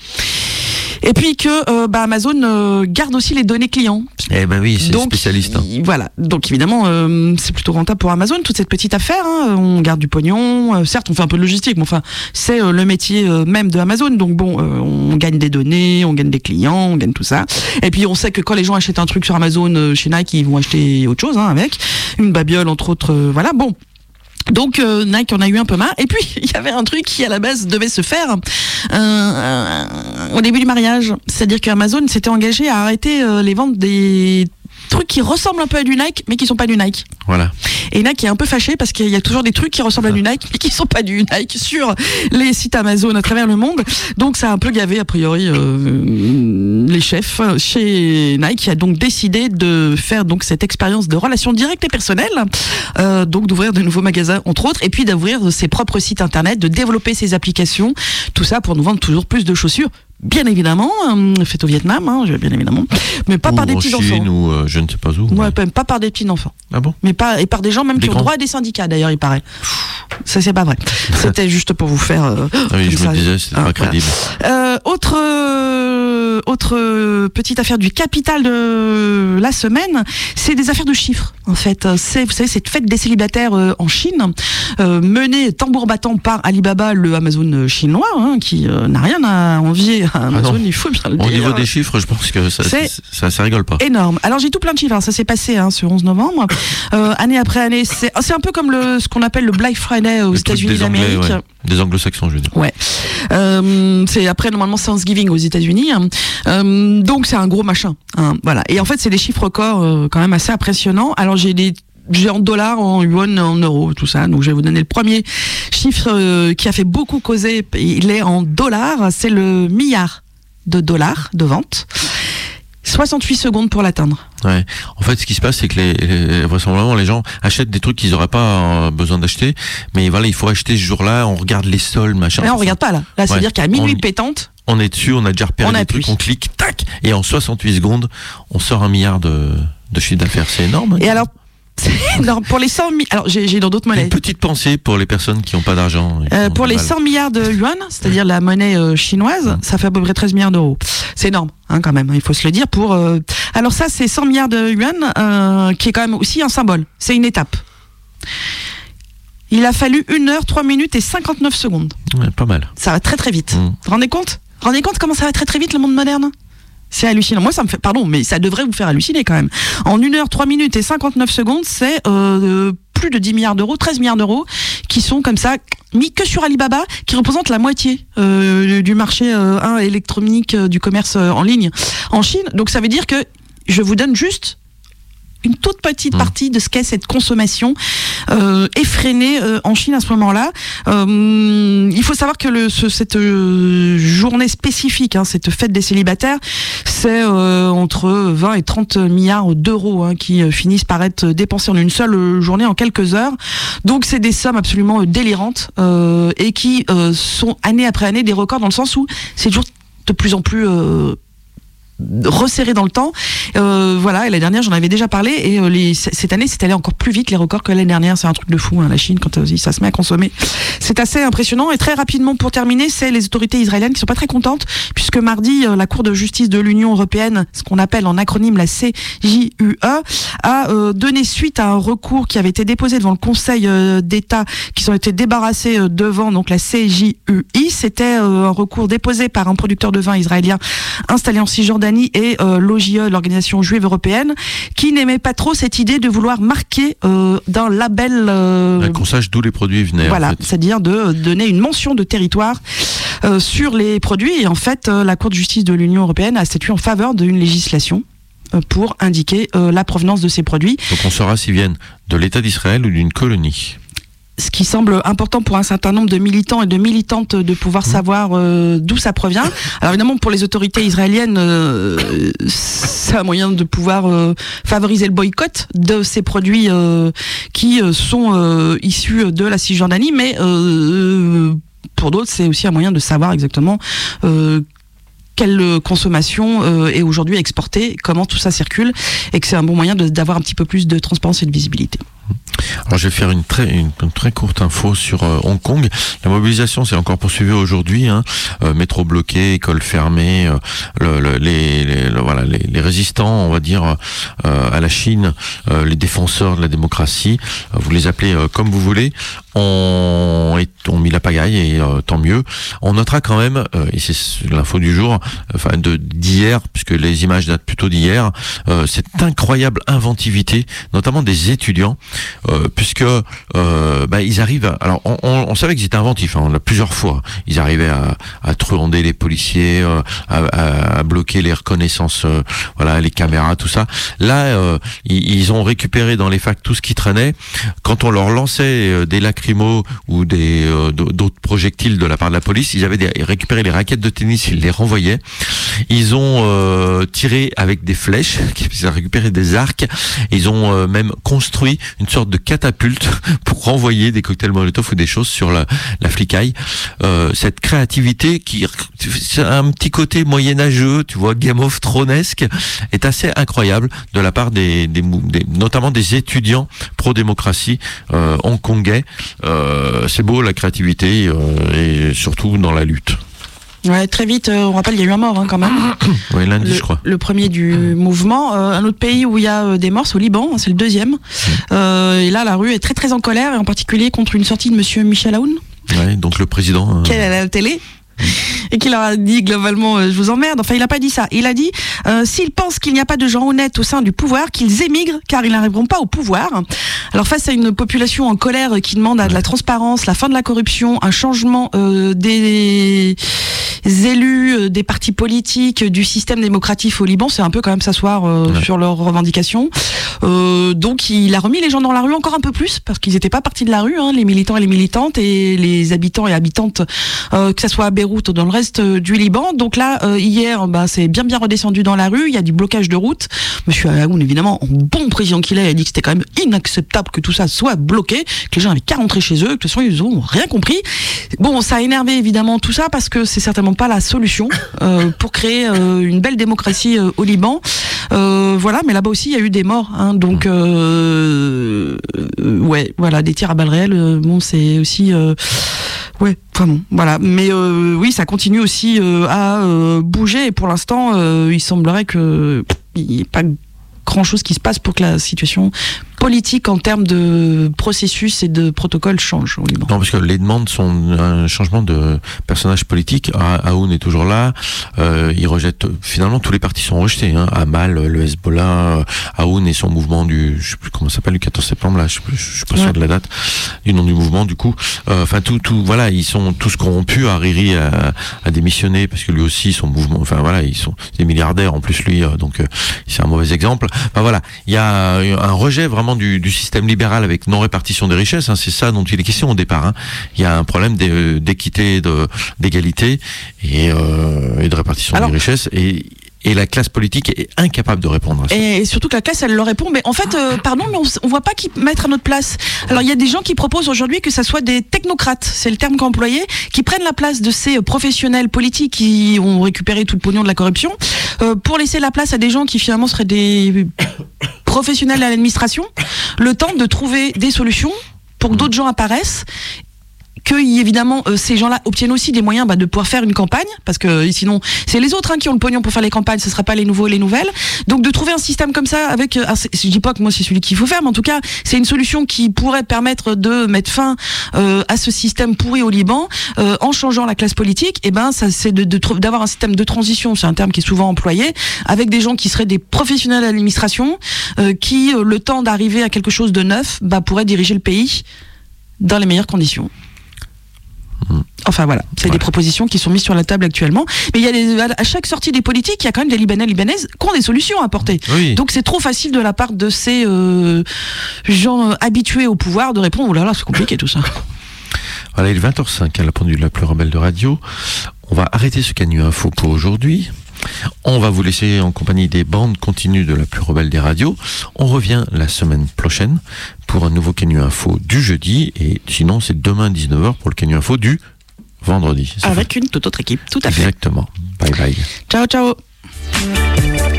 Et puis que euh, bah, Amazon euh, garde aussi les données clients. Eh ben oui, c'est donc, spécialiste. Hein. Y, voilà, donc évidemment, euh, c'est plutôt rentable pour Amazon, toute cette petite affaire. Hein. On garde du pognon, euh, certes, on fait un peu de logistique, mais enfin, c'est euh, le métier euh, même de Amazon. Donc bon, euh, on gagne des données, on gagne des clients, on gagne tout ça. Et puis on sait que quand les gens achètent un truc sur Amazon, euh, chez Nike, ils vont acheter autre chose hein, avec une babiole, entre autres. Euh, voilà, bon. Donc euh, Nike en a eu un peu marre. Et puis il y avait un truc qui à la base devait se faire euh, euh, au début du mariage. C'est-à-dire qu'Amazon s'était engagé à arrêter euh, les ventes des trucs qui ressemblent un peu à du Nike mais qui sont pas du Nike. Voilà. Et Nike est un peu fâché parce qu'il y a toujours des trucs qui ressemblent à du Nike mais qui sont pas du Nike sur les sites Amazon à travers le monde. Donc ça a un peu gavé a priori euh, les chefs chez Nike qui a donc décidé de faire donc cette expérience de relation directe et personnelle, euh, donc d'ouvrir de nouveaux magasins entre autres et puis d'ouvrir ses propres sites internet, de développer ses applications, tout ça pour nous vendre toujours plus de chaussures. Bien évidemment, euh, fait au Vietnam, hein, bien évidemment, mais pas ou par des en petits Chine, enfants. Ou euh, je ne sais pas où. Ouais, mais... pas par des petits enfants. Ah bon? Mais pas et par des gens même des qui grands. ont droit à des syndicats d'ailleurs, il paraît. Ça c'est pas vrai. C'était juste pour vous faire. Euh, ah oui, je ça. me disais, c'était ah, pas crédible. Voilà. Euh, autre euh, autre euh, petite affaire du Capital de la semaine, c'est des affaires de chiffres en fait. C'est vous savez cette fête des célibataires euh, en Chine, euh, menée tambour battant par Alibaba, le Amazon chinois, hein, qui euh, n'a rien à envier à Amazon. Ah il faut bien le dire. Au niveau des chiffres, je pense que ça, ça, ça, ça rigole pas. Énorme. Alors j'ai tout plein de chiffres. Alors, ça s'est passé hein, ce onze novembre. Euh, année après année, c'est c'est un peu comme le ce qu'on appelle le Black Friday aux États-Unis d'Amérique. Ouais. Des anglo-saxons, je veux dire. Ouais. Euh, c'est après normalement Thanksgiving aux États-Unis. Hein. Euh, donc c'est un gros machin. Hein, voilà. Et en fait c'est des chiffres records euh, quand même assez impressionnants. Alors j'ai des J'ai en dollars, en yuan, en euros, tout ça. Donc je vais vous donner le premier chiffre euh, qui a fait beaucoup causer. Il est en dollars. C'est le milliard de dollars de vente. soixante-huit secondes pour l'atteindre. Ouais. En fait, ce qui se passe, c'est que les, les, vraisemblablement, les gens achètent des trucs qu'ils n'auraient pas euh, besoin d'acheter. Mais voilà, il faut acheter ce jour-là. On regarde les soldes, machin. Là, on regarde pas là. Là, c'est ouais. dire qu'à minuit on, pétante. On est dessus, on a déjà repéré des trucs, on clique, tac, et en soixante-huit secondes, on sort un milliard de, de chiffre d'affaires. C'est énorme. Hein. Et alors. Non, pour les cent mille. Alors, j'ai, j'ai dans d'autres monnaies. Une petite pensée pour les personnes qui n'ont pas d'argent. Euh, pour les mal. cent milliards de yuan, c'est-à-dire la monnaie euh, chinoise, mmh. ça fait à peu près treize milliards d'euros. C'est énorme, hein, quand même. Il faut se le dire. Pour. Euh... Alors ça, c'est cent milliards de yuan, euh, qui est quand même aussi un symbole. C'est une étape. Il a fallu une heure, trois minutes et cinquante-neuf secondes. Ouais, pas mal. Ça va très très vite. Mmh. Vous vous rendez compte Vous vous rendez compte comment ça va très très vite le monde moderne ? C'est hallucinant. Moi, ça me fait, pardon, mais ça devrait vous faire halluciner quand même. En une heure, trois minutes et cinquante-neuf secondes, c'est euh, plus de dix milliards d'euros, treize milliards d'euros, qui sont comme ça mis que sur Alibaba, qui représente la moitié euh, du marché euh, hein, électronique euh, du commerce euh, en ligne en Chine. Donc ça veut dire que je vous donne juste une toute petite mmh. partie de ce qu'est cette consommation euh, effrénée euh, en Chine à ce moment-là. Euh, il faut savoir que le, ce, cette euh, journée spécifique, hein, cette fête des célibataires, c'est euh, entre vingt et trente milliards d'euros hein, qui euh, finissent par être dépensés en une seule journée, en quelques heures. Donc c'est des sommes absolument délirantes euh, et qui euh, sont année après année des records dans le sens où c'est toujours de plus en plus... Euh, resserré dans le temps, euh, voilà. Et la dernière, j'en avais déjà parlé, et euh, les, cette année, c'est allé encore plus vite les records que l'année dernière. C'est un truc de fou, hein, la Chine, quand euh, ça se met à consommer. C'est assez impressionnant. Et très rapidement, pour terminer, c'est les autorités israéliennes qui sont pas très contentes, puisque mardi, euh, la Cour de justice de l'Union européenne, ce qu'on appelle en acronyme la C J U E, a euh, donné suite à un recours qui avait été déposé devant le Conseil euh, d'État, qui sont été débarrassés euh, devant donc la C J U I. C'était euh, un recours déposé par un producteur de vin israélien installé en Cisjordanie et euh, l'O J E, l'organisation juive européenne, qui n'aimait pas trop cette idée de vouloir marquer euh, d'un label... Euh, qu'on sache d'où les produits venaient. Voilà, en fait. C'est-à-dire de donner une mention de territoire euh, sur les produits. Et en fait, euh, la Cour de justice de l'Union européenne a statué en faveur d'une législation euh, pour indiquer euh, la provenance de ces produits. Donc on saura s'ils viennent de l'État d'Israël ou d'une colonie. Ce qui semble important pour un certain nombre de militants et de militantes de pouvoir mmh. savoir euh, d'où ça provient. Alors évidemment, pour les autorités israéliennes, euh, c'est un moyen de pouvoir euh, favoriser le boycott de ces produits euh, qui euh, sont euh, issus de la Cisjordanie, mais euh, pour d'autres, c'est aussi un moyen de savoir exactement euh, quelle consommation euh, est aujourd'hui exportée, comment tout ça circule, et que c'est un bon moyen de, d'avoir un petit peu plus de transparence et de visibilité. Alors je vais faire une très une, une très courte info sur euh, Hong Kong. La mobilisation s'est encore poursuivie aujourd'hui. Hein. Euh, métro bloqué, école fermée. Euh, le, le, les, les, le, voilà, les, les résistants, on va dire, euh, à la Chine, euh, les défenseurs de la démocratie, euh, vous les appelez euh, comme vous voulez, ont, ont mis la pagaille et euh, tant mieux. On notera quand même, euh, et c'est l'info du jour, enfin de d'hier, puisque les images datent plutôt d'hier, euh, cette incroyable inventivité, notamment des étudiants. Euh, puisque euh, bah, ils arrivent à, alors on, on, on savait qu'ils étaient inventifs, hein, on l'a plusieurs fois, ils arrivaient à, à truander les policiers, euh, à, à, à bloquer les reconnaissances, euh, voilà, les caméras, tout ça. Là euh, ils, ils ont récupéré dans les facs tout ce qui traînait. Quand on leur lançait euh, des lacrymos ou des euh, d'autres projectiles de la part de la police, ils avaient des, ils récupéraient les raquettes de tennis, ils les renvoyaient. Ils ont euh, tiré avec des flèches, ils ont récupéré des arcs, ils ont euh, même construit une sorte de catapulte pour renvoyer des cocktails Molotov ou des choses sur la, la flicaille. Euh, cette créativité qui, c'est un petit côté moyenâgeux, tu vois, Game of Thronesque, est assez incroyable de la part des, des, des notamment des étudiants pro-démocratie euh, hongkongais. Euh, c'est beau la créativité euh, et surtout dans la lutte. Ouais, très vite, euh, on rappelle, il y a eu un mort hein, quand même. Oui, lundi, le, je crois. Le premier du mouvement. Euh, un autre pays où il y a euh, des morts, c'est au Liban, hein, c'est le deuxième. Mmh. Euh, et là, la rue est très très en colère, et en particulier contre une sortie de monsieur Michel Aoun. Oui, donc le président. Euh... Qui est à la télé. Et qui leur a dit globalement euh, je vous emmerde. Enfin, il n'a pas dit ça. Il a dit euh, s'ils pensent qu'il n'y a pas de gens honnêtes au sein du pouvoir, qu'ils émigrent car ils n'arriveront pas au pouvoir. Alors face à une population en colère qui demande à de la transparence, la fin de la corruption, un changement euh, des élus, euh, des partis politiques, du système démocratique au Liban, c'est un peu quand même s'asseoir euh, ouais. sur leurs revendications. Euh, donc il a remis les gens dans la rue encore un peu plus parce qu'ils n'étaient pas partis de la rue, hein, les militants et les militantes et les habitants et habitantes, euh, que ça soit à Beyrouth ou dans le reste euh, du Liban. Donc là, euh, hier, bah, c'est bien bien redescendu dans la rue. Il y a du blocage de route. Monsieur Aoun, évidemment, en bon président qu'il est, a dit que c'était quand même inacceptable que tout ça soit bloqué, que les gens n'avaient qu'à rentrer chez eux, que de toute façon, ils n'ont rien compris. Bon, ça a énervé évidemment tout ça parce que c'est certainement pas la solution euh, pour créer euh, une belle démocratie euh, au Liban. Euh, voilà, mais là-bas aussi, il y a eu des morts. Hein, donc, euh, euh, ouais, voilà, des tirs à balles réelles. Euh, bon, c'est aussi... Euh, Ouais, enfin bon, voilà. Mais euh, oui, ça continue aussi euh, à euh, bouger. Et pour l'instant, euh, il semblerait que il n'y ait pas grand-chose qui se passe pour que la situation politique en termes de processus et de protocole change au Liban. Non, parce que les demandes sont un changement de personnage politique. Aoun est toujours là. Euh, il rejette, finalement, tous les partis sont rejetés. Hein. Amal, le Hezbollah, Aoun et son mouvement du, je sais plus comment ça s'appelle, du quatorze septembre, là, je, je, je suis pas ouais. sûr de la date, du nom du mouvement, du coup. Enfin, euh, tout, tout, voilà, ils sont tous corrompus. Hariri a, a démissionné parce que lui aussi, son mouvement, enfin voilà, ils sont des milliardaires en plus, lui, euh, donc euh, c'est un mauvais exemple. Enfin voilà, il y a un rejet vraiment Du, du système libéral avec non-répartition des richesses, hein, c'est ça dont il est question au départ. Hein. Il y a un problème d'équité, de, d'égalité et, euh, et de répartition Alors, des richesses. Et, et la classe politique est incapable de répondre à ça. Et surtout que la classe, elle leur répond, mais en fait, euh, pardon, mais on, on voit pas qui mettre à notre place. Alors il y a des gens qui proposent aujourd'hui que ça soit des technocrates, c'est le terme qu'a employé, qui prennent la place de ces professionnels politiques qui ont récupéré tout le pognon de la corruption, euh, pour laisser la place à des gens qui finalement seraient des professionnels à l'administration, le temps de trouver des solutions pour que d'autres gens apparaissent, que évidemment euh, ces gens-là obtiennent aussi des moyens bah, de pouvoir faire une campagne, parce que euh, sinon c'est les autres hein, qui ont le pognon pour faire les campagnes, ce ne sera pas les nouveaux et les nouvelles. Donc de trouver un système comme ça avec, euh, je dis pas que moi c'est celui qu'il faut faire, mais en tout cas c'est une solution qui pourrait permettre de mettre fin euh, à ce système pourri au Liban euh, en changeant la classe politique. Et ben ça c'est de, de, d'avoir un système de transition, c'est un terme qui est souvent employé, avec des gens qui seraient des professionnels à l'administration, euh, qui euh, le temps d'arriver à quelque chose de neuf, bah, pourraient diriger le pays dans les meilleures conditions. Enfin voilà, c'est voilà. des propositions qui sont mises sur la table actuellement. Mais il y a des, à chaque sortie des politiques, il y a quand même des Libanais, Libanaises qui ont des solutions à apporter. Oui. Donc c'est trop facile de la part de ces euh, gens habitués au pouvoir de répondre. Oh là là, c'est compliqué tout ça. Voilà, il est vingt heures cinq à la pendule la plus rebelle de radio. On va arrêter ce Canu Info pour aujourd'hui. On va vous laisser en compagnie des bandes continues de la plus rebelle des radios. On revient la semaine prochaine pour un nouveau Canu Info du jeudi. Et sinon, c'est demain dix-neuf heures pour le Canu Info du vendredi. Avec fait. Une toute autre équipe, tout à fait. Exactement. Bye bye. Ciao, ciao.